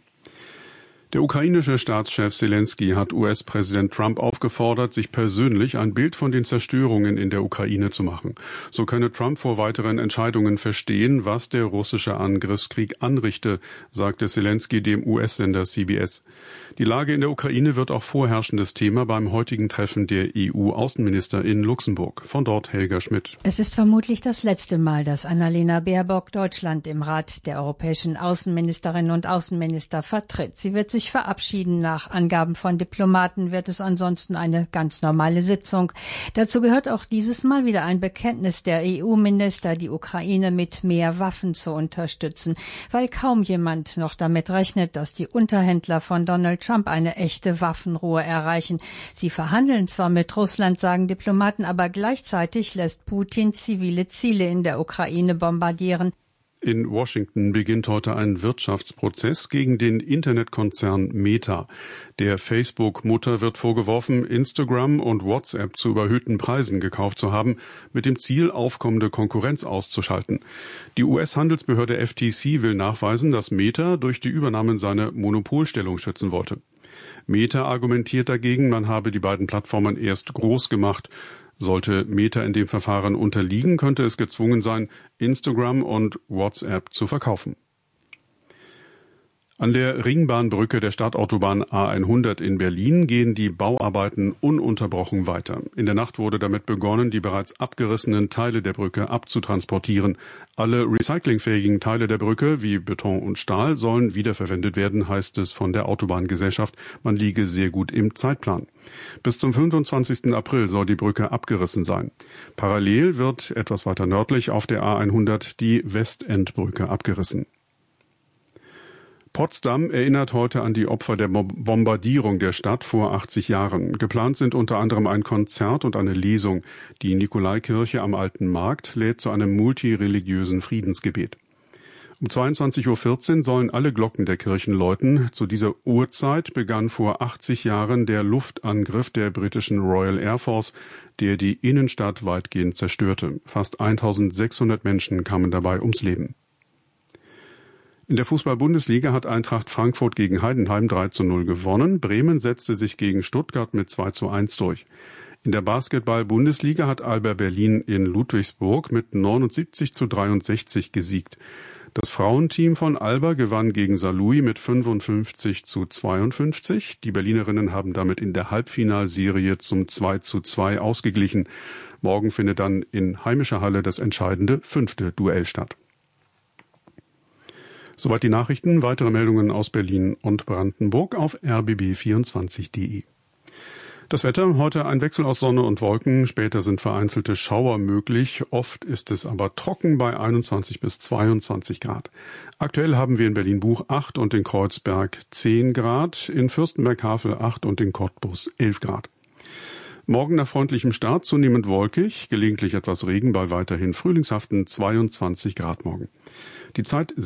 Speaker 2: Der ukrainische Staatschef Zelensky hat US-Präsident Trump aufgefordert, sich persönlich ein Bild von den Zerstörungen in der Ukraine zu machen. So könne Trump vor weiteren Entscheidungen verstehen, was der russische Angriffskrieg anrichte, sagte Zelensky dem US-Sender CBS. Die Lage in der Ukraine wird auch vorherrschendes Thema beim heutigen Treffen der EU-Außenminister in Luxemburg. Von dort Helga Schmidt.
Speaker 19: Es ist vermutlich das letzte Mal, dass Annalena Baerbock Deutschland im Rat der europäischen Außenministerinnen und Außenminister vertritt. Sie wird sich verabschieden. Nach Angaben von Diplomaten wird es ansonsten eine ganz normale Sitzung. Dazu gehört auch dieses Mal wieder ein Bekenntnis der EU-Minister, die Ukraine mit mehr Waffen zu unterstützen, weil kaum jemand noch damit rechnet, dass die Unterhändler von Donald Trump eine echte Waffenruhe erreichen. Sie verhandeln zwar mit Russland, sagen Diplomaten, aber gleichzeitig lässt Putin zivile Ziele in der Ukraine bombardieren.
Speaker 2: In Washington beginnt heute ein Wirtschaftsprozess gegen den Internetkonzern Meta. Der Facebook-Mutter wird vorgeworfen, Instagram und WhatsApp zu überhöhten Preisen gekauft zu haben, mit dem Ziel, aufkommende Konkurrenz auszuschalten. Die US-Handelsbehörde FTC will nachweisen, dass Meta durch die Übernahme seine Monopolstellung schützen wollte. Meta argumentiert dagegen, man habe die beiden Plattformen erst groß gemacht. Sollte Meta in dem Verfahren unterliegen, könnte es gezwungen sein, Instagram und WhatsApp zu verkaufen. An der Ringbahnbrücke der Stadtautobahn A100 in Berlin gehen die Bauarbeiten ununterbrochen weiter. In der Nacht wurde damit begonnen, die bereits abgerissenen Teile der Brücke abzutransportieren. Alle recyclingfähigen Teile der Brücke, wie Beton und Stahl, sollen wiederverwendet werden, heißt es von der Autobahngesellschaft. Man liege sehr gut im Zeitplan. Bis zum 25. April soll die Brücke abgerissen sein. Parallel wird etwas weiter nördlich auf der A100 die Westendbrücke abgerissen. Potsdam erinnert heute an die Opfer der Bombardierung der Stadt vor 80 Jahren. Geplant sind unter anderem ein Konzert und eine Lesung. Die Nikolaikirche am Alten Markt lädt zu einem multireligiösen Friedensgebet. Um 22.14 Uhr sollen alle Glocken der Kirchen läuten. Zu dieser Uhrzeit begann vor 80 Jahren der Luftangriff der britischen Royal Air Force, der die Innenstadt weitgehend zerstörte. Fast 1.600 Menschen kamen dabei ums Leben. In der Fußball-Bundesliga hat Eintracht Frankfurt gegen Heidenheim 3:0 gewonnen. Bremen setzte sich gegen Stuttgart mit 2:1 durch. In der Basketball-Bundesliga hat Alba Berlin in Ludwigsburg mit 79:63 gesiegt. Das Frauenteam von Alba gewann gegen Saarlouis mit 55:52. Die Berlinerinnen haben damit in der Halbfinalserie zum 2:2 ausgeglichen. Morgen findet dann in heimischer Halle das entscheidende 5. Duell statt. Soweit die Nachrichten. Weitere Meldungen aus Berlin und Brandenburg auf rbb24.de. Das Wetter, heute ein Wechsel aus Sonne und Wolken, später sind vereinzelte Schauer möglich, oft ist es aber trocken bei 21 bis 22 Grad. Aktuell haben wir in Berlin-Buch 8 und in Kreuzberg 10 Grad, in Fürstenberg-Havel 8 und in Cottbus 11 Grad. Morgen nach freundlichem Start zunehmend wolkig, gelegentlich etwas Regen bei weiterhin frühlingshaften 22 Grad morgen. Die Zeit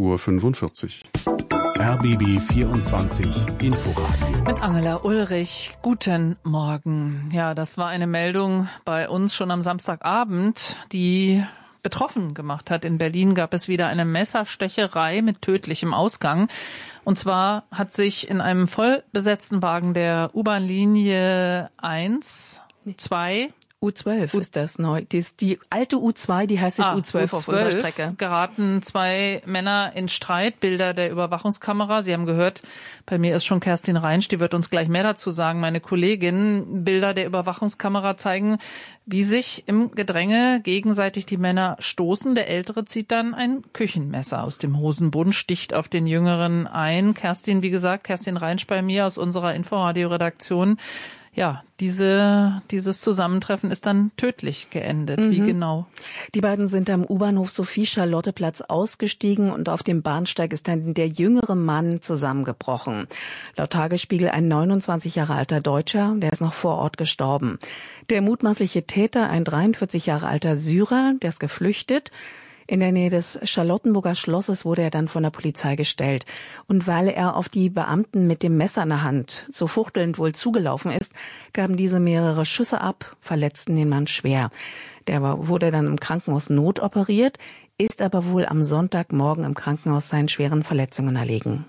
Speaker 2: 6:45 Uhr.
Speaker 5: RBB 24 Inforadio.
Speaker 1: Mit Angela Ulrich. Guten Morgen. Ja, das war eine Meldung bei uns schon am Samstagabend, die betroffen gemacht hat. In Berlin gab es wieder eine Messerstecherei mit tödlichem Ausgang. Und zwar hat sich in einem voll besetzten Wagen der U-Bahn-Linie 1, 2,
Speaker 20: U12 ist das neu. Die alte U2, die heißt jetzt U12 auf unserer Strecke.
Speaker 1: Geraten zwei Männer in Streit, Bilder der Überwachungskamera. Sie haben gehört, bei mir ist schon Kerstin Reinsch, die wird uns gleich mehr dazu sagen, meine Kollegin. Bilder der Überwachungskamera zeigen, wie sich im Gedränge gegenseitig die Männer stoßen. Der Ältere zieht dann ein Küchenmesser aus dem Hosenbund, sticht auf den Jüngeren ein. Kerstin, wie gesagt, Kerstin Reinsch bei mir aus unserer Inforadio-Redaktion. Ja, dieses Zusammentreffen ist dann tödlich geendet. Wie genau?
Speaker 20: Die beiden sind am U-Bahnhof Sophie-Charlotte-Platz ausgestiegen und auf dem Bahnsteig ist dann der jüngere Mann zusammengebrochen. Laut Tagesspiegel ein 29 Jahre alter Deutscher, der ist noch vor Ort gestorben. Der mutmaßliche Täter, ein 43 Jahre alter Syrer, der ist geflüchtet. In der Nähe des Charlottenburger Schlosses wurde er dann von der Polizei gestellt. Und weil er auf die Beamten mit dem Messer in der Hand so fuchtelnd wohl zugelaufen ist, gaben diese mehrere Schüsse ab, verletzten den Mann schwer. Der wurde dann im Krankenhaus notoperiert, ist aber wohl am Sonntagmorgen im Krankenhaus seinen schweren Verletzungen erlegen.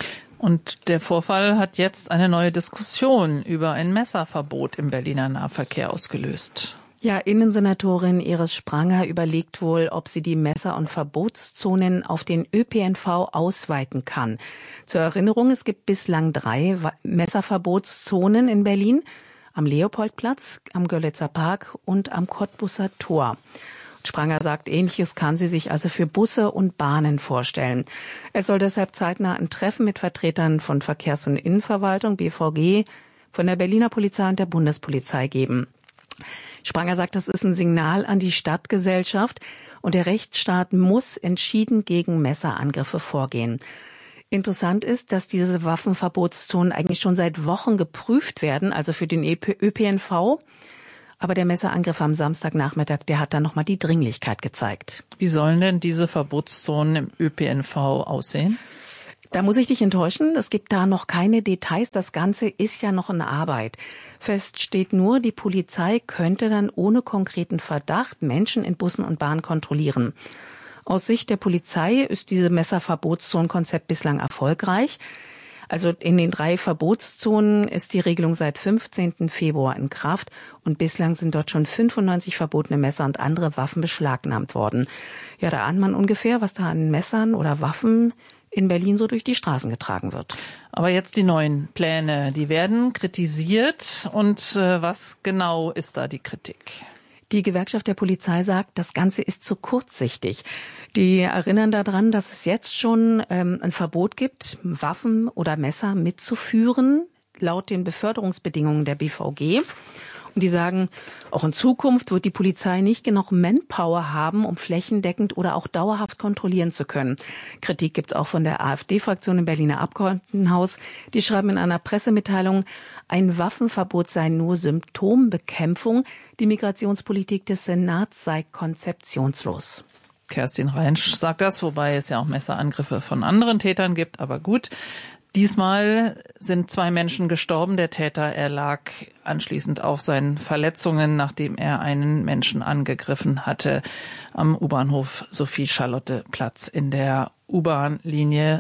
Speaker 1: Und der Vorfall hat jetzt eine neue Diskussion über ein Messerverbot im Berliner Nahverkehr ausgelöst.
Speaker 20: Ja, Innensenatorin Iris Spranger überlegt wohl, ob sie die Messer- und Verbotszonen auf den ÖPNV ausweiten kann. Zur Erinnerung, es gibt bislang 3 Messerverbotszonen in Berlin. Am Leopoldplatz, am Görlitzer Park und am Cottbuser Tor. Spranger sagt, Ähnliches kann sie sich also für Busse und Bahnen vorstellen. Es soll deshalb zeitnah ein Treffen mit Vertretern von Verkehrs- und Innenverwaltung, BVG, von der Berliner Polizei und der Bundespolizei geben. Spranger sagt, das ist ein Signal an die Stadtgesellschaft und der Rechtsstaat muss entschieden gegen Messerangriffe vorgehen. Interessant ist, dass diese Waffenverbotszonen eigentlich schon seit Wochen geprüft werden, also für den ÖPNV. Aber der Messerangriff am Samstagnachmittag, der hat dann nochmal die Dringlichkeit gezeigt.
Speaker 1: Wie sollen denn diese Verbotszonen im ÖPNV aussehen?
Speaker 20: Da muss ich dich enttäuschen, es gibt da noch keine Details. Das Ganze ist ja noch in Arbeit. Fest steht nur, die Polizei könnte dann ohne konkreten Verdacht Menschen in Bussen und Bahnen kontrollieren. Aus Sicht der Polizei ist diese Messerverbotszonenkonzept bislang erfolgreich. Also in den 3 Verbotszonen ist die Regelung seit 15. Februar in Kraft und bislang sind dort schon 95 verbotene Messer und andere Waffen beschlagnahmt worden. Ja, da ahnt man ungefähr, was da an Messern oder Waffen in Berlin so durch die Straßen getragen wird.
Speaker 1: Aber jetzt die neuen Pläne, die werden kritisiert. Und was genau ist da die Kritik?
Speaker 20: Die Gewerkschaft der Polizei sagt, das Ganze ist zu kurzsichtig. Die erinnern daran, dass es jetzt schon ein Verbot gibt, Waffen oder Messer mitzuführen, laut den Beförderungsbedingungen der BVG. Und die sagen, auch in Zukunft wird die Polizei nicht genug Manpower haben, um flächendeckend oder auch dauerhaft kontrollieren zu können. Kritik gibt es auch von der AfD-Fraktion im Berliner Abgeordnetenhaus. Die schreiben in einer Pressemitteilung, ein Waffenverbot sei nur Symptombekämpfung. Die Migrationspolitik des Senats sei konzeptionslos.
Speaker 1: Kerstin Reinsch sagt das, wobei es ja auch Messerangriffe von anderen Tätern gibt. Aber gut, diesmal sind 2 Menschen gestorben. Der Täter erlag anschließend auch seinen Verletzungen, nachdem er einen Menschen angegriffen hatte am U-Bahnhof Sophie-Charlotte-Platz in der U-Bahn-Linie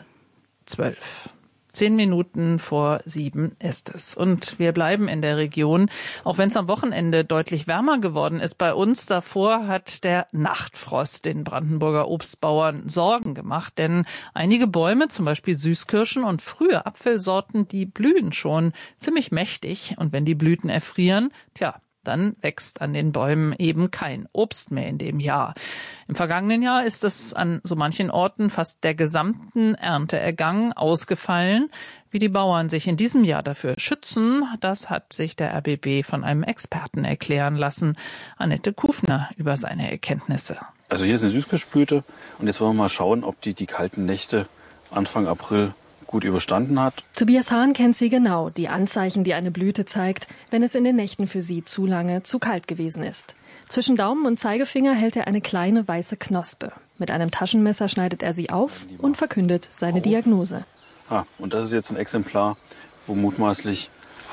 Speaker 1: 12. 10 Minuten vor 7 ist es. Und wir bleiben in der Region, auch wenn es am Wochenende deutlich wärmer geworden ist. Bei uns davor hat der Nachtfrost den Brandenburger Obstbauern Sorgen gemacht. Denn einige Bäume, zum Beispiel Süßkirschen und frühe Apfelsorten, die blühen schon ziemlich mächtig. Und wenn die Blüten erfrieren, dann wächst an den Bäumen eben kein Obst mehr in dem Jahr. Im vergangenen Jahr ist es an so manchen Orten fast der gesamten Ernteergang ausgefallen. Wie die Bauern sich in diesem Jahr dafür schützen, das hat sich der RBB von einem Experten erklären lassen. Annette Kufner über seine Erkenntnisse.
Speaker 21: Also hier ist eine Süßkirschblüte und jetzt wollen wir mal schauen, ob die kalten Nächte Anfang April gut überstanden hat.
Speaker 22: Tobias Hahn kennt sie genau, die Anzeichen, die eine Blüte zeigt, wenn es in den Nächten für sie zu lange zu kalt gewesen ist. Zwischen Daumen und Zeigefinger hält er eine kleine weiße Knospe. Mit einem Taschenmesser schneidet er sie auf und verkündet seine Diagnose.
Speaker 21: Und das ist jetzt ein Exemplar, wo mutmaßlich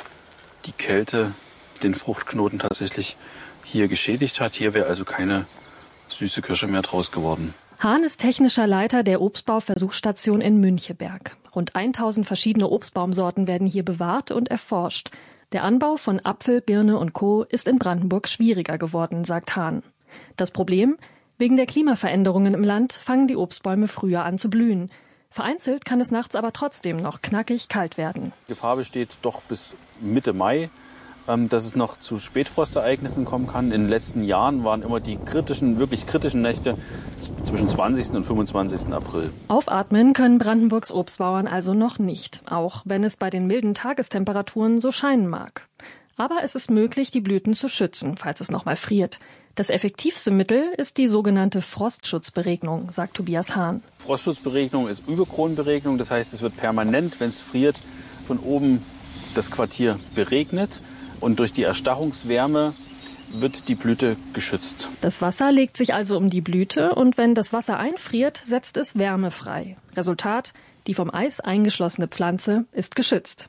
Speaker 21: die Kälte den Fruchtknoten tatsächlich hier geschädigt hat. Hier wäre also keine süße Kirsche mehr draus geworden.
Speaker 22: Hahn ist technischer Leiter der Obstbau-Versuchsstation in Müncheberg. Rund 1000 verschiedene Obstbaumsorten werden hier bewahrt und erforscht. Der Anbau von Apfel, Birne und Co. ist in Brandenburg schwieriger geworden, sagt Hahn. Das Problem? Wegen der Klimaveränderungen im Land fangen die Obstbäume früher an zu blühen. Vereinzelt kann es nachts aber trotzdem noch knackig kalt werden.
Speaker 21: Die Gefahr besteht doch bis Mitte Mai, dass es noch zu Spätfrostereignissen kommen kann. In den letzten Jahren waren immer die wirklich kritischen Nächte zwischen 20. und 25. April.
Speaker 22: Aufatmen können Brandenburgs Obstbauern also noch nicht, auch wenn es bei den milden Tagestemperaturen so scheinen mag. Aber es ist möglich, die Blüten zu schützen, falls es noch mal friert. Das effektivste Mittel ist die sogenannte Frostschutzberegnung, sagt Tobias Hahn.
Speaker 21: Frostschutzberegnung ist Überkronenberegnung, das heißt, es wird permanent, wenn es friert, von oben das Quartier beregnet. Und durch die Erstarrungswärme wird die Blüte geschützt.
Speaker 22: Das Wasser legt sich also um die Blüte und wenn das Wasser einfriert, setzt es Wärme frei. Resultat, die vom Eis eingeschlossene Pflanze ist geschützt.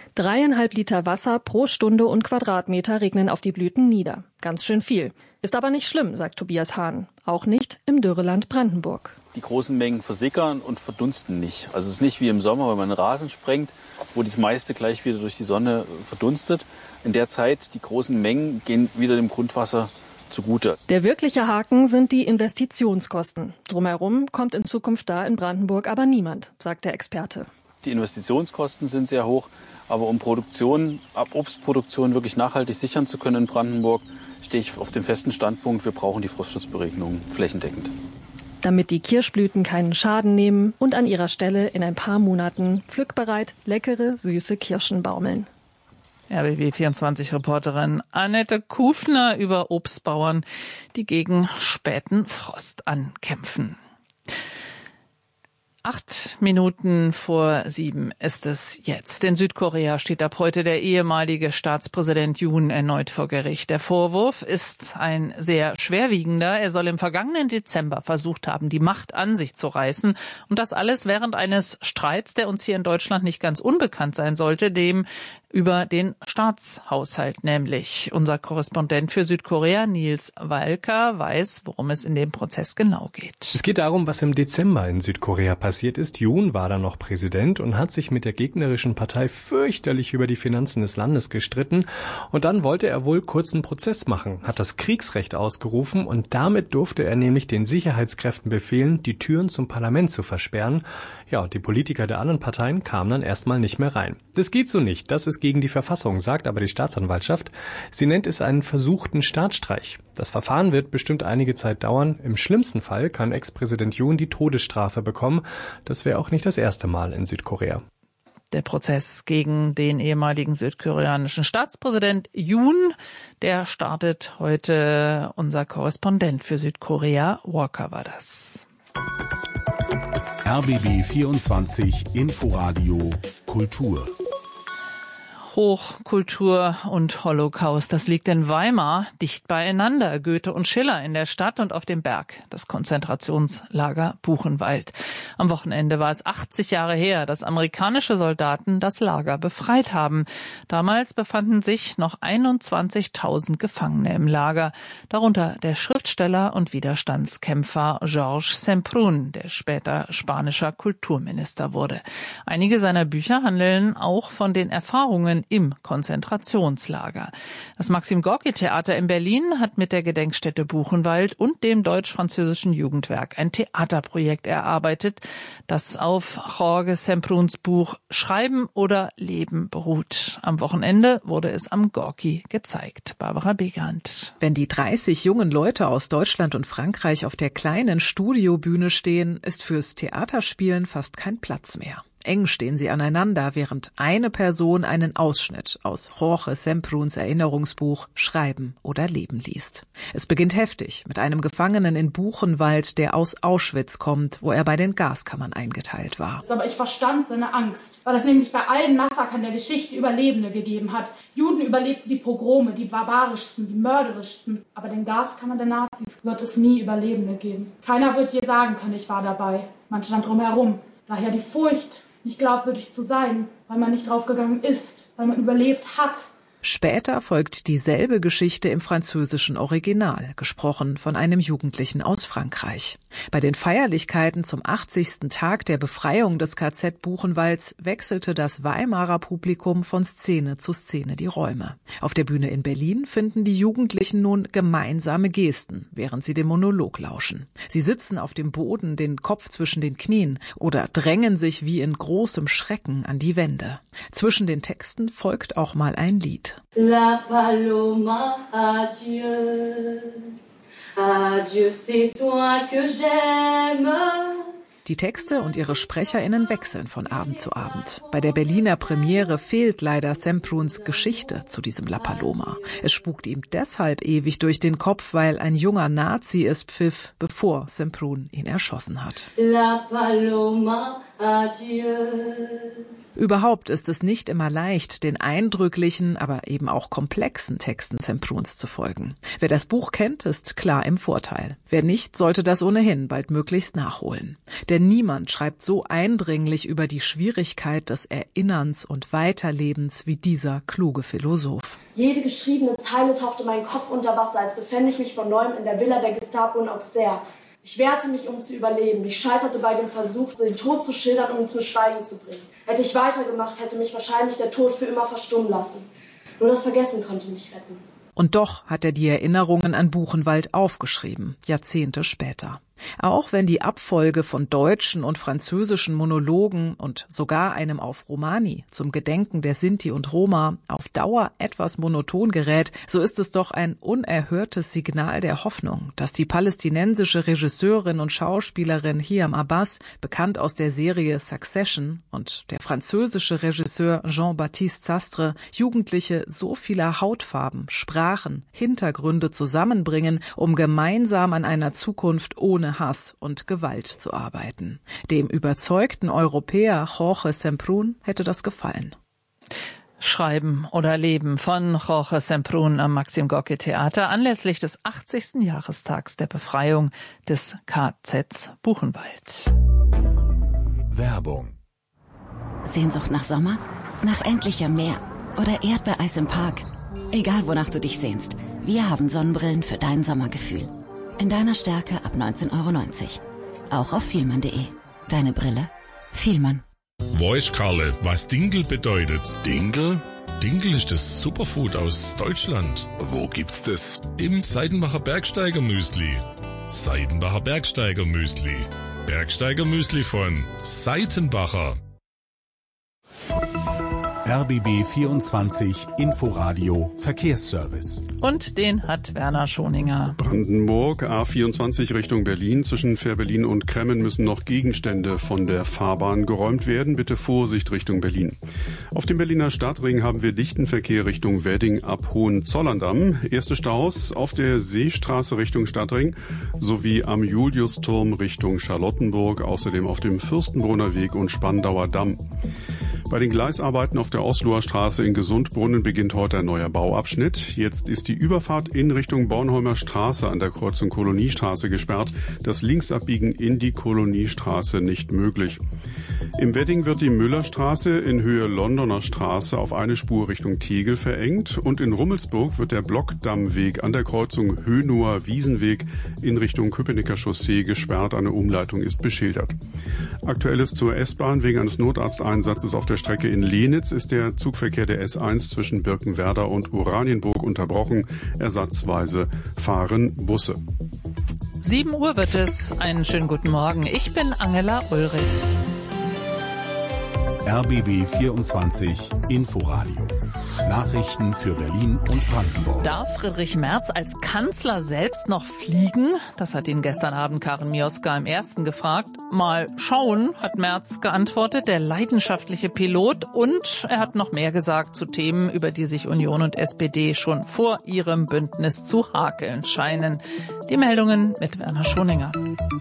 Speaker 22: 3,5 Liter Wasser pro Stunde und Quadratmeter regnen auf die Blüten nieder. Ganz schön viel. Ist aber nicht schlimm, sagt Tobias Hahn. Auch nicht im Dürreland Brandenburg.
Speaker 21: Die großen Mengen versickern und verdunsten nicht. Also es ist nicht wie im Sommer, wenn man einen Rasen sprengt, wo das meiste gleich wieder durch die Sonne verdunstet. In der Zeit, die großen Mengen gehen wieder dem Grundwasser zugute.
Speaker 22: Der wirkliche Haken sind die Investitionskosten. Drumherum kommt in Zukunft da in Brandenburg aber niemand, sagt der Experte.
Speaker 21: Die Investitionskosten sind sehr hoch, aber um Obstproduktion wirklich nachhaltig sichern zu können in Brandenburg, stehe ich auf dem festen Standpunkt, wir brauchen die Frostschutzberegnung flächendeckend.
Speaker 22: Damit die Kirschblüten keinen Schaden nehmen und an ihrer Stelle in ein paar Monaten pflückbereit leckere, süße Kirschen baumeln.
Speaker 1: RBB24-Reporterin Annette Kufner über Obstbauern, die gegen späten Frost ankämpfen. 8 Minuten vor 7 ist es jetzt. In Südkorea steht ab heute der ehemalige Staatspräsident Yoon erneut vor Gericht. Der Vorwurf ist ein sehr schwerwiegender. Er soll im vergangenen Dezember versucht haben, die Macht an sich zu reißen. Und das alles während eines Streits, der uns hier in Deutschland nicht ganz unbekannt sein sollte, dem über den Staatshaushalt nämlich. Unser Korrespondent für Südkorea, Nils Walker, weiß, worum es in dem Prozess genau geht.
Speaker 23: Es geht darum, was im Dezember in Südkorea passiert ist. Yoon war dann noch Präsident und hat sich mit der gegnerischen Partei fürchterlich über die Finanzen des Landes gestritten. Und dann wollte er wohl kurzen Prozess machen, hat das Kriegsrecht ausgerufen und damit durfte er nämlich den Sicherheitskräften befehlen, die Türen zum Parlament zu versperren. Ja, und die Politiker der anderen Parteien kamen dann erstmal nicht mehr rein. Das geht so nicht, das ist gegen die Verfassung, sagt aber die Staatsanwaltschaft. Sie nennt es einen versuchten Staatsstreich. Das Verfahren wird bestimmt einige Zeit dauern. Im schlimmsten Fall kann Ex-Präsident Yoon die Todesstrafe bekommen. Das wäre auch nicht das erste Mal in Südkorea.
Speaker 1: Der Prozess gegen den ehemaligen südkoreanischen Staatspräsident Yoon, der startet heute. Unser Korrespondent für Südkorea, Walker, war das.
Speaker 5: RBB 24 Inforadio Kultur.
Speaker 1: Hochkultur und Holocaust, das liegt in Weimar dicht beieinander. Goethe und Schiller in der Stadt und auf dem Berg, das Konzentrationslager Buchenwald. Am Wochenende war es 80 Jahre her, dass amerikanische Soldaten das Lager befreit haben. Damals befanden sich noch 21.000 Gefangene im Lager, darunter der Schriftsteller und Widerstandskämpfer Georges Semprún, der später spanischer Kulturminister wurde. Einige seiner Bücher handeln auch von den Erfahrungen im Konzentrationslager. Das Maxim-Gorki-Theater in Berlin hat mit der Gedenkstätte Buchenwald und dem deutsch-französischen Jugendwerk ein Theaterprojekt erarbeitet, das auf Jorge Sempruns Buch Schreiben oder Leben beruht. Am Wochenende wurde es am Gorki gezeigt. Barbara Begand.
Speaker 3: Wenn die 30 jungen Leute aus Deutschland und Frankreich auf der kleinen Studiobühne stehen, ist fürs Theaterspielen fast kein Platz mehr. Eng stehen sie aneinander, während eine Person einen Ausschnitt aus Jorge Sempruns Erinnerungsbuch Schreiben oder Leben liest. Es beginnt heftig mit einem Gefangenen in Buchenwald, der aus Auschwitz kommt, wo er bei den Gaskammern eingeteilt war.
Speaker 7: Aber ich verstand seine Angst, weil es nämlich bei allen Massakern der Geschichte Überlebende gegeben hat. Juden überlebten die Pogrome, die barbarischsten, die mörderischsten. Aber den Gaskammern der Nazis wird es nie Überlebende geben. Keiner wird je sagen können, ich war dabei. Man stand drumherum. Daher die Furcht, nicht glaubwürdig zu sein, weil man nicht draufgegangen ist, weil man überlebt hat.
Speaker 3: Später folgt dieselbe Geschichte im französischen Original, gesprochen von einem Jugendlichen aus Frankreich. Bei den Feierlichkeiten zum 80. Tag der Befreiung des KZ Buchenwalds wechselte das Weimarer Publikum von Szene zu Szene die Räume. Auf der Bühne in Berlin finden die Jugendlichen nun gemeinsame Gesten, während sie dem Monolog lauschen. Sie sitzen auf dem Boden, den Kopf zwischen den Knien oder drängen sich wie in großem Schrecken an die Wände. Zwischen den Texten folgt auch mal ein Lied.
Speaker 9: La paloma, adieu, adieu, c'est toi que j'aime.
Speaker 3: Die Texte und ihre SprecherInnen wechseln von Abend zu Abend. Bei der Berliner Premiere fehlt leider Sempruns Geschichte zu diesem La Paloma. Es spukt ihm deshalb ewig durch den Kopf, weil ein junger Nazi es pfiff, bevor Semprun ihn erschossen hat.
Speaker 9: La Paloma, adieu.
Speaker 3: Überhaupt ist es nicht immer leicht, den eindrücklichen, aber eben auch komplexen Texten Sempruns zu folgen. Wer das Buch kennt, ist klar im Vorteil. Wer nicht, sollte das ohnehin baldmöglichst nachholen. Denn niemand schreibt so eindringlich über die Schwierigkeit des Erinnerns und Weiterlebens wie dieser kluge Philosoph.
Speaker 7: Jede geschriebene Zeile tauchte meinen Kopf unter Wasser, als befände ich mich von neuem in der Villa der Gestapo in Auxerre. Ich wehrte mich, um zu überleben. Ich scheiterte bei dem Versuch, den Tod zu schildern, um ihn zum Schweigen zu bringen. Hätte ich weitergemacht, hätte mich wahrscheinlich der Tod für immer verstummen lassen. Nur das Vergessen konnte mich retten.
Speaker 3: Und doch hat er die Erinnerungen an Buchenwald aufgeschrieben, Jahrzehnte später. Auch wenn die Abfolge von deutschen und französischen Monologen und sogar einem auf Romani zum Gedenken der Sinti und Roma auf Dauer etwas monoton gerät, so ist es doch ein unerhörtes Signal der Hoffnung, dass die palästinensische Regisseurin und Schauspielerin Hiam Abbas, bekannt aus der Serie Succession, und der französische Regisseur Jean-Baptiste Sastre Jugendliche so vieler Hautfarben, Sprachen, Hintergründe zusammenbringen, um gemeinsam an einer Zukunft ohne Hass und Gewalt zu arbeiten. Dem überzeugten Europäer Jorge Semprún hätte das gefallen.
Speaker 1: Schreiben oder Leben von Jorge Semprún am Maxim-Gorki-Theater anlässlich des 80. Jahrestags der Befreiung des KZ Buchenwald.
Speaker 5: Werbung.
Speaker 24: Sehnsucht nach Sommer? Nach endlichem Meer? Oder Erdbeereis im Park? Egal, wonach du dich sehnst, wir haben Sonnenbrillen für dein Sommergefühl. In deiner Stärke ab 19,90 €. Auch auf vielmann.de. Deine Brille? Vielmann.
Speaker 25: Weiß Karle, was Dinkel bedeutet? Dinkel? Dinkel ist das Superfood aus Deutschland. Wo gibt's das? Im Seidenbacher Bergsteiger Müsli. Seidenbacher Bergsteiger Müsli. Bergsteiger Müsli von Seitenbacher.
Speaker 5: RBB 24 Inforadio Verkehrsservice.
Speaker 1: Und den hat Werner Schoninger.
Speaker 2: Brandenburg, A24 Richtung Berlin. Zwischen Fährberlin und Kremmen müssen noch Gegenstände von der Fahrbahn geräumt werden. Bitte Vorsicht Richtung Berlin. Auf dem Berliner Stadtring haben wir dichten Verkehr Richtung Wedding ab Hohenzollern-Damm. Erste Staus auf der Seestraße Richtung Stadtring sowie am Juliusturm Richtung Charlottenburg. Außerdem auf dem Fürstenbrunner Weg und Spandauer Damm. Bei den Gleisarbeiten auf der Osloer Straße in Gesundbrunnen beginnt heute ein neuer Bauabschnitt. Jetzt ist die Überfahrt in Richtung Bornholmer Straße an der Kreuzung Koloniestraße gesperrt. Das Linksabbiegen in die Koloniestraße nicht möglich. Im Wedding wird die Müllerstraße in Höhe Londoner Straße auf eine Spur Richtung Tegel verengt und in Rummelsburg wird der Blockdammweg an der Kreuzung Hönower Wiesenweg in Richtung Köpenicker Chaussee gesperrt. Eine Umleitung ist beschildert. Aktuelles zur S-Bahn: Wegen eines Notarzteinsatzes auf der Strecke in Lenitz ist der Zugverkehr der S1 zwischen Birkenwerder und Oranienburg unterbrochen. Ersatzweise fahren Busse.
Speaker 1: 7 Uhr wird es. Einen schönen guten Morgen. Ich bin Angela Ulrich.
Speaker 5: RBB 24 Inforadio. Nachrichten für Berlin und Brandenburg.
Speaker 1: Darf Friedrich Merz als Kanzler selbst noch fliegen? Das hat ihn gestern Abend Karin Mioska im Ersten gefragt. Mal schauen, hat Merz geantwortet, der leidenschaftliche Pilot. Und er hat noch mehr gesagt zu Themen, über die sich Union und SPD schon vor ihrem Bündnis zu hakeln scheinen. Die Meldungen mit Werner Schoninger.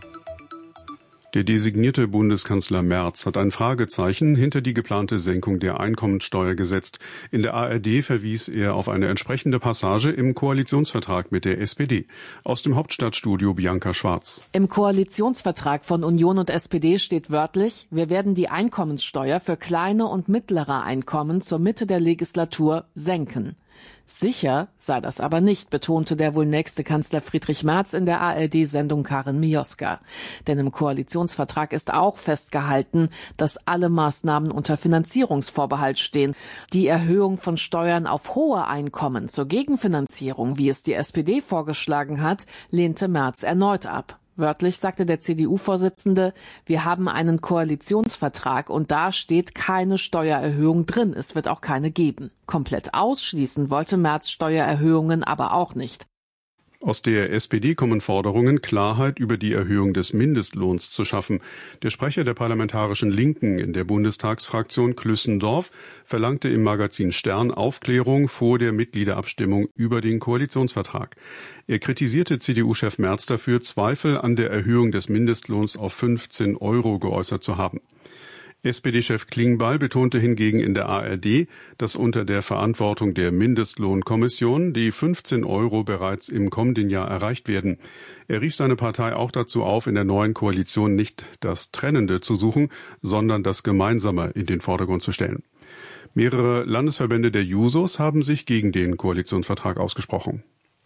Speaker 2: Der designierte Bundeskanzler Merz hat ein Fragezeichen hinter die geplante Senkung der Einkommensteuer gesetzt. In der ARD verwies er auf eine entsprechende Passage im Koalitionsvertrag mit der SPD. Aus dem Hauptstadtstudio Bianca Schwarz.
Speaker 8: Im Koalitionsvertrag von Union und SPD steht wörtlich: Wir werden die Einkommenssteuer für kleine und mittlere Einkommen zur Mitte der Legislatur senken. Sicher sei das aber nicht, betonte der wohl nächste Kanzler Friedrich Merz in der ARD-Sendung Karin Mioska. Denn im Koalitionsvertrag ist auch festgehalten, dass alle Maßnahmen unter Finanzierungsvorbehalt stehen. Die Erhöhung von Steuern auf hohe Einkommen zur Gegenfinanzierung, wie es die SPD vorgeschlagen hat, lehnte Merz erneut ab. Wörtlich sagte der CDU-Vorsitzende: Wir haben einen Koalitionsvertrag und da steht keine Steuererhöhung drin. Es wird auch keine geben. Komplett ausschließen wollte Merz Steuererhöhungen aber auch nicht.
Speaker 2: Aus der SPD kommen Forderungen, Klarheit über die Erhöhung des Mindestlohns zu schaffen. Der Sprecher der parlamentarischen Linken in der Bundestagsfraktion, Klüssendorf, verlangte im Magazin Stern Aufklärung vor der Mitgliederabstimmung über den Koalitionsvertrag. Er kritisierte CDU-Chef Merz dafür, Zweifel an der Erhöhung des Mindestlohns auf 15 € geäußert zu haben. SPD-Chef Klingbeil betonte hingegen in der ARD, dass unter der Verantwortung der Mindestlohnkommission die 15 € bereits im kommenden Jahr erreicht werden. Er rief seine Partei auch dazu auf, in der neuen Koalition nicht das Trennende zu suchen, sondern das Gemeinsame in den Vordergrund zu stellen. Mehrere Landesverbände der Jusos haben sich gegen den Koalitionsvertrag ausgesprochen.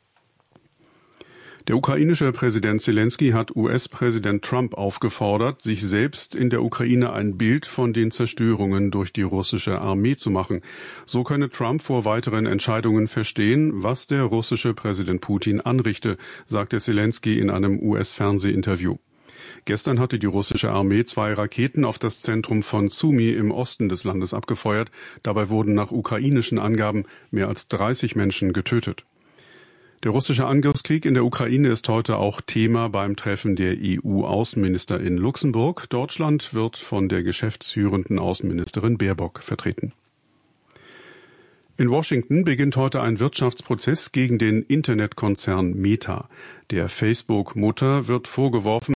Speaker 2: Der ukrainische Präsident Zelensky hat US-Präsident Trump aufgefordert, sich selbst in der Ukraine ein Bild von den Zerstörungen durch die russische Armee zu machen. So könne Trump vor weiteren Entscheidungen verstehen, was der russische Präsident Putin anrichte, sagte Zelensky in einem US-Fernsehinterview. Gestern hatte die russische Armee 2 Raketen auf das Zentrum von Sumy im Osten des Landes abgefeuert. Dabei wurden nach ukrainischen Angaben mehr als 30 Menschen getötet. Der russische Angriffskrieg in der Ukraine ist heute auch Thema beim Treffen der EU-Außenminister in Luxemburg. Deutschland wird von der geschäftsführenden Außenministerin Baerbock vertreten. In Washington beginnt heute ein Wirtschaftsprozess gegen den Internetkonzern Meta. Der Facebook-Mutter wird vorgeworfen,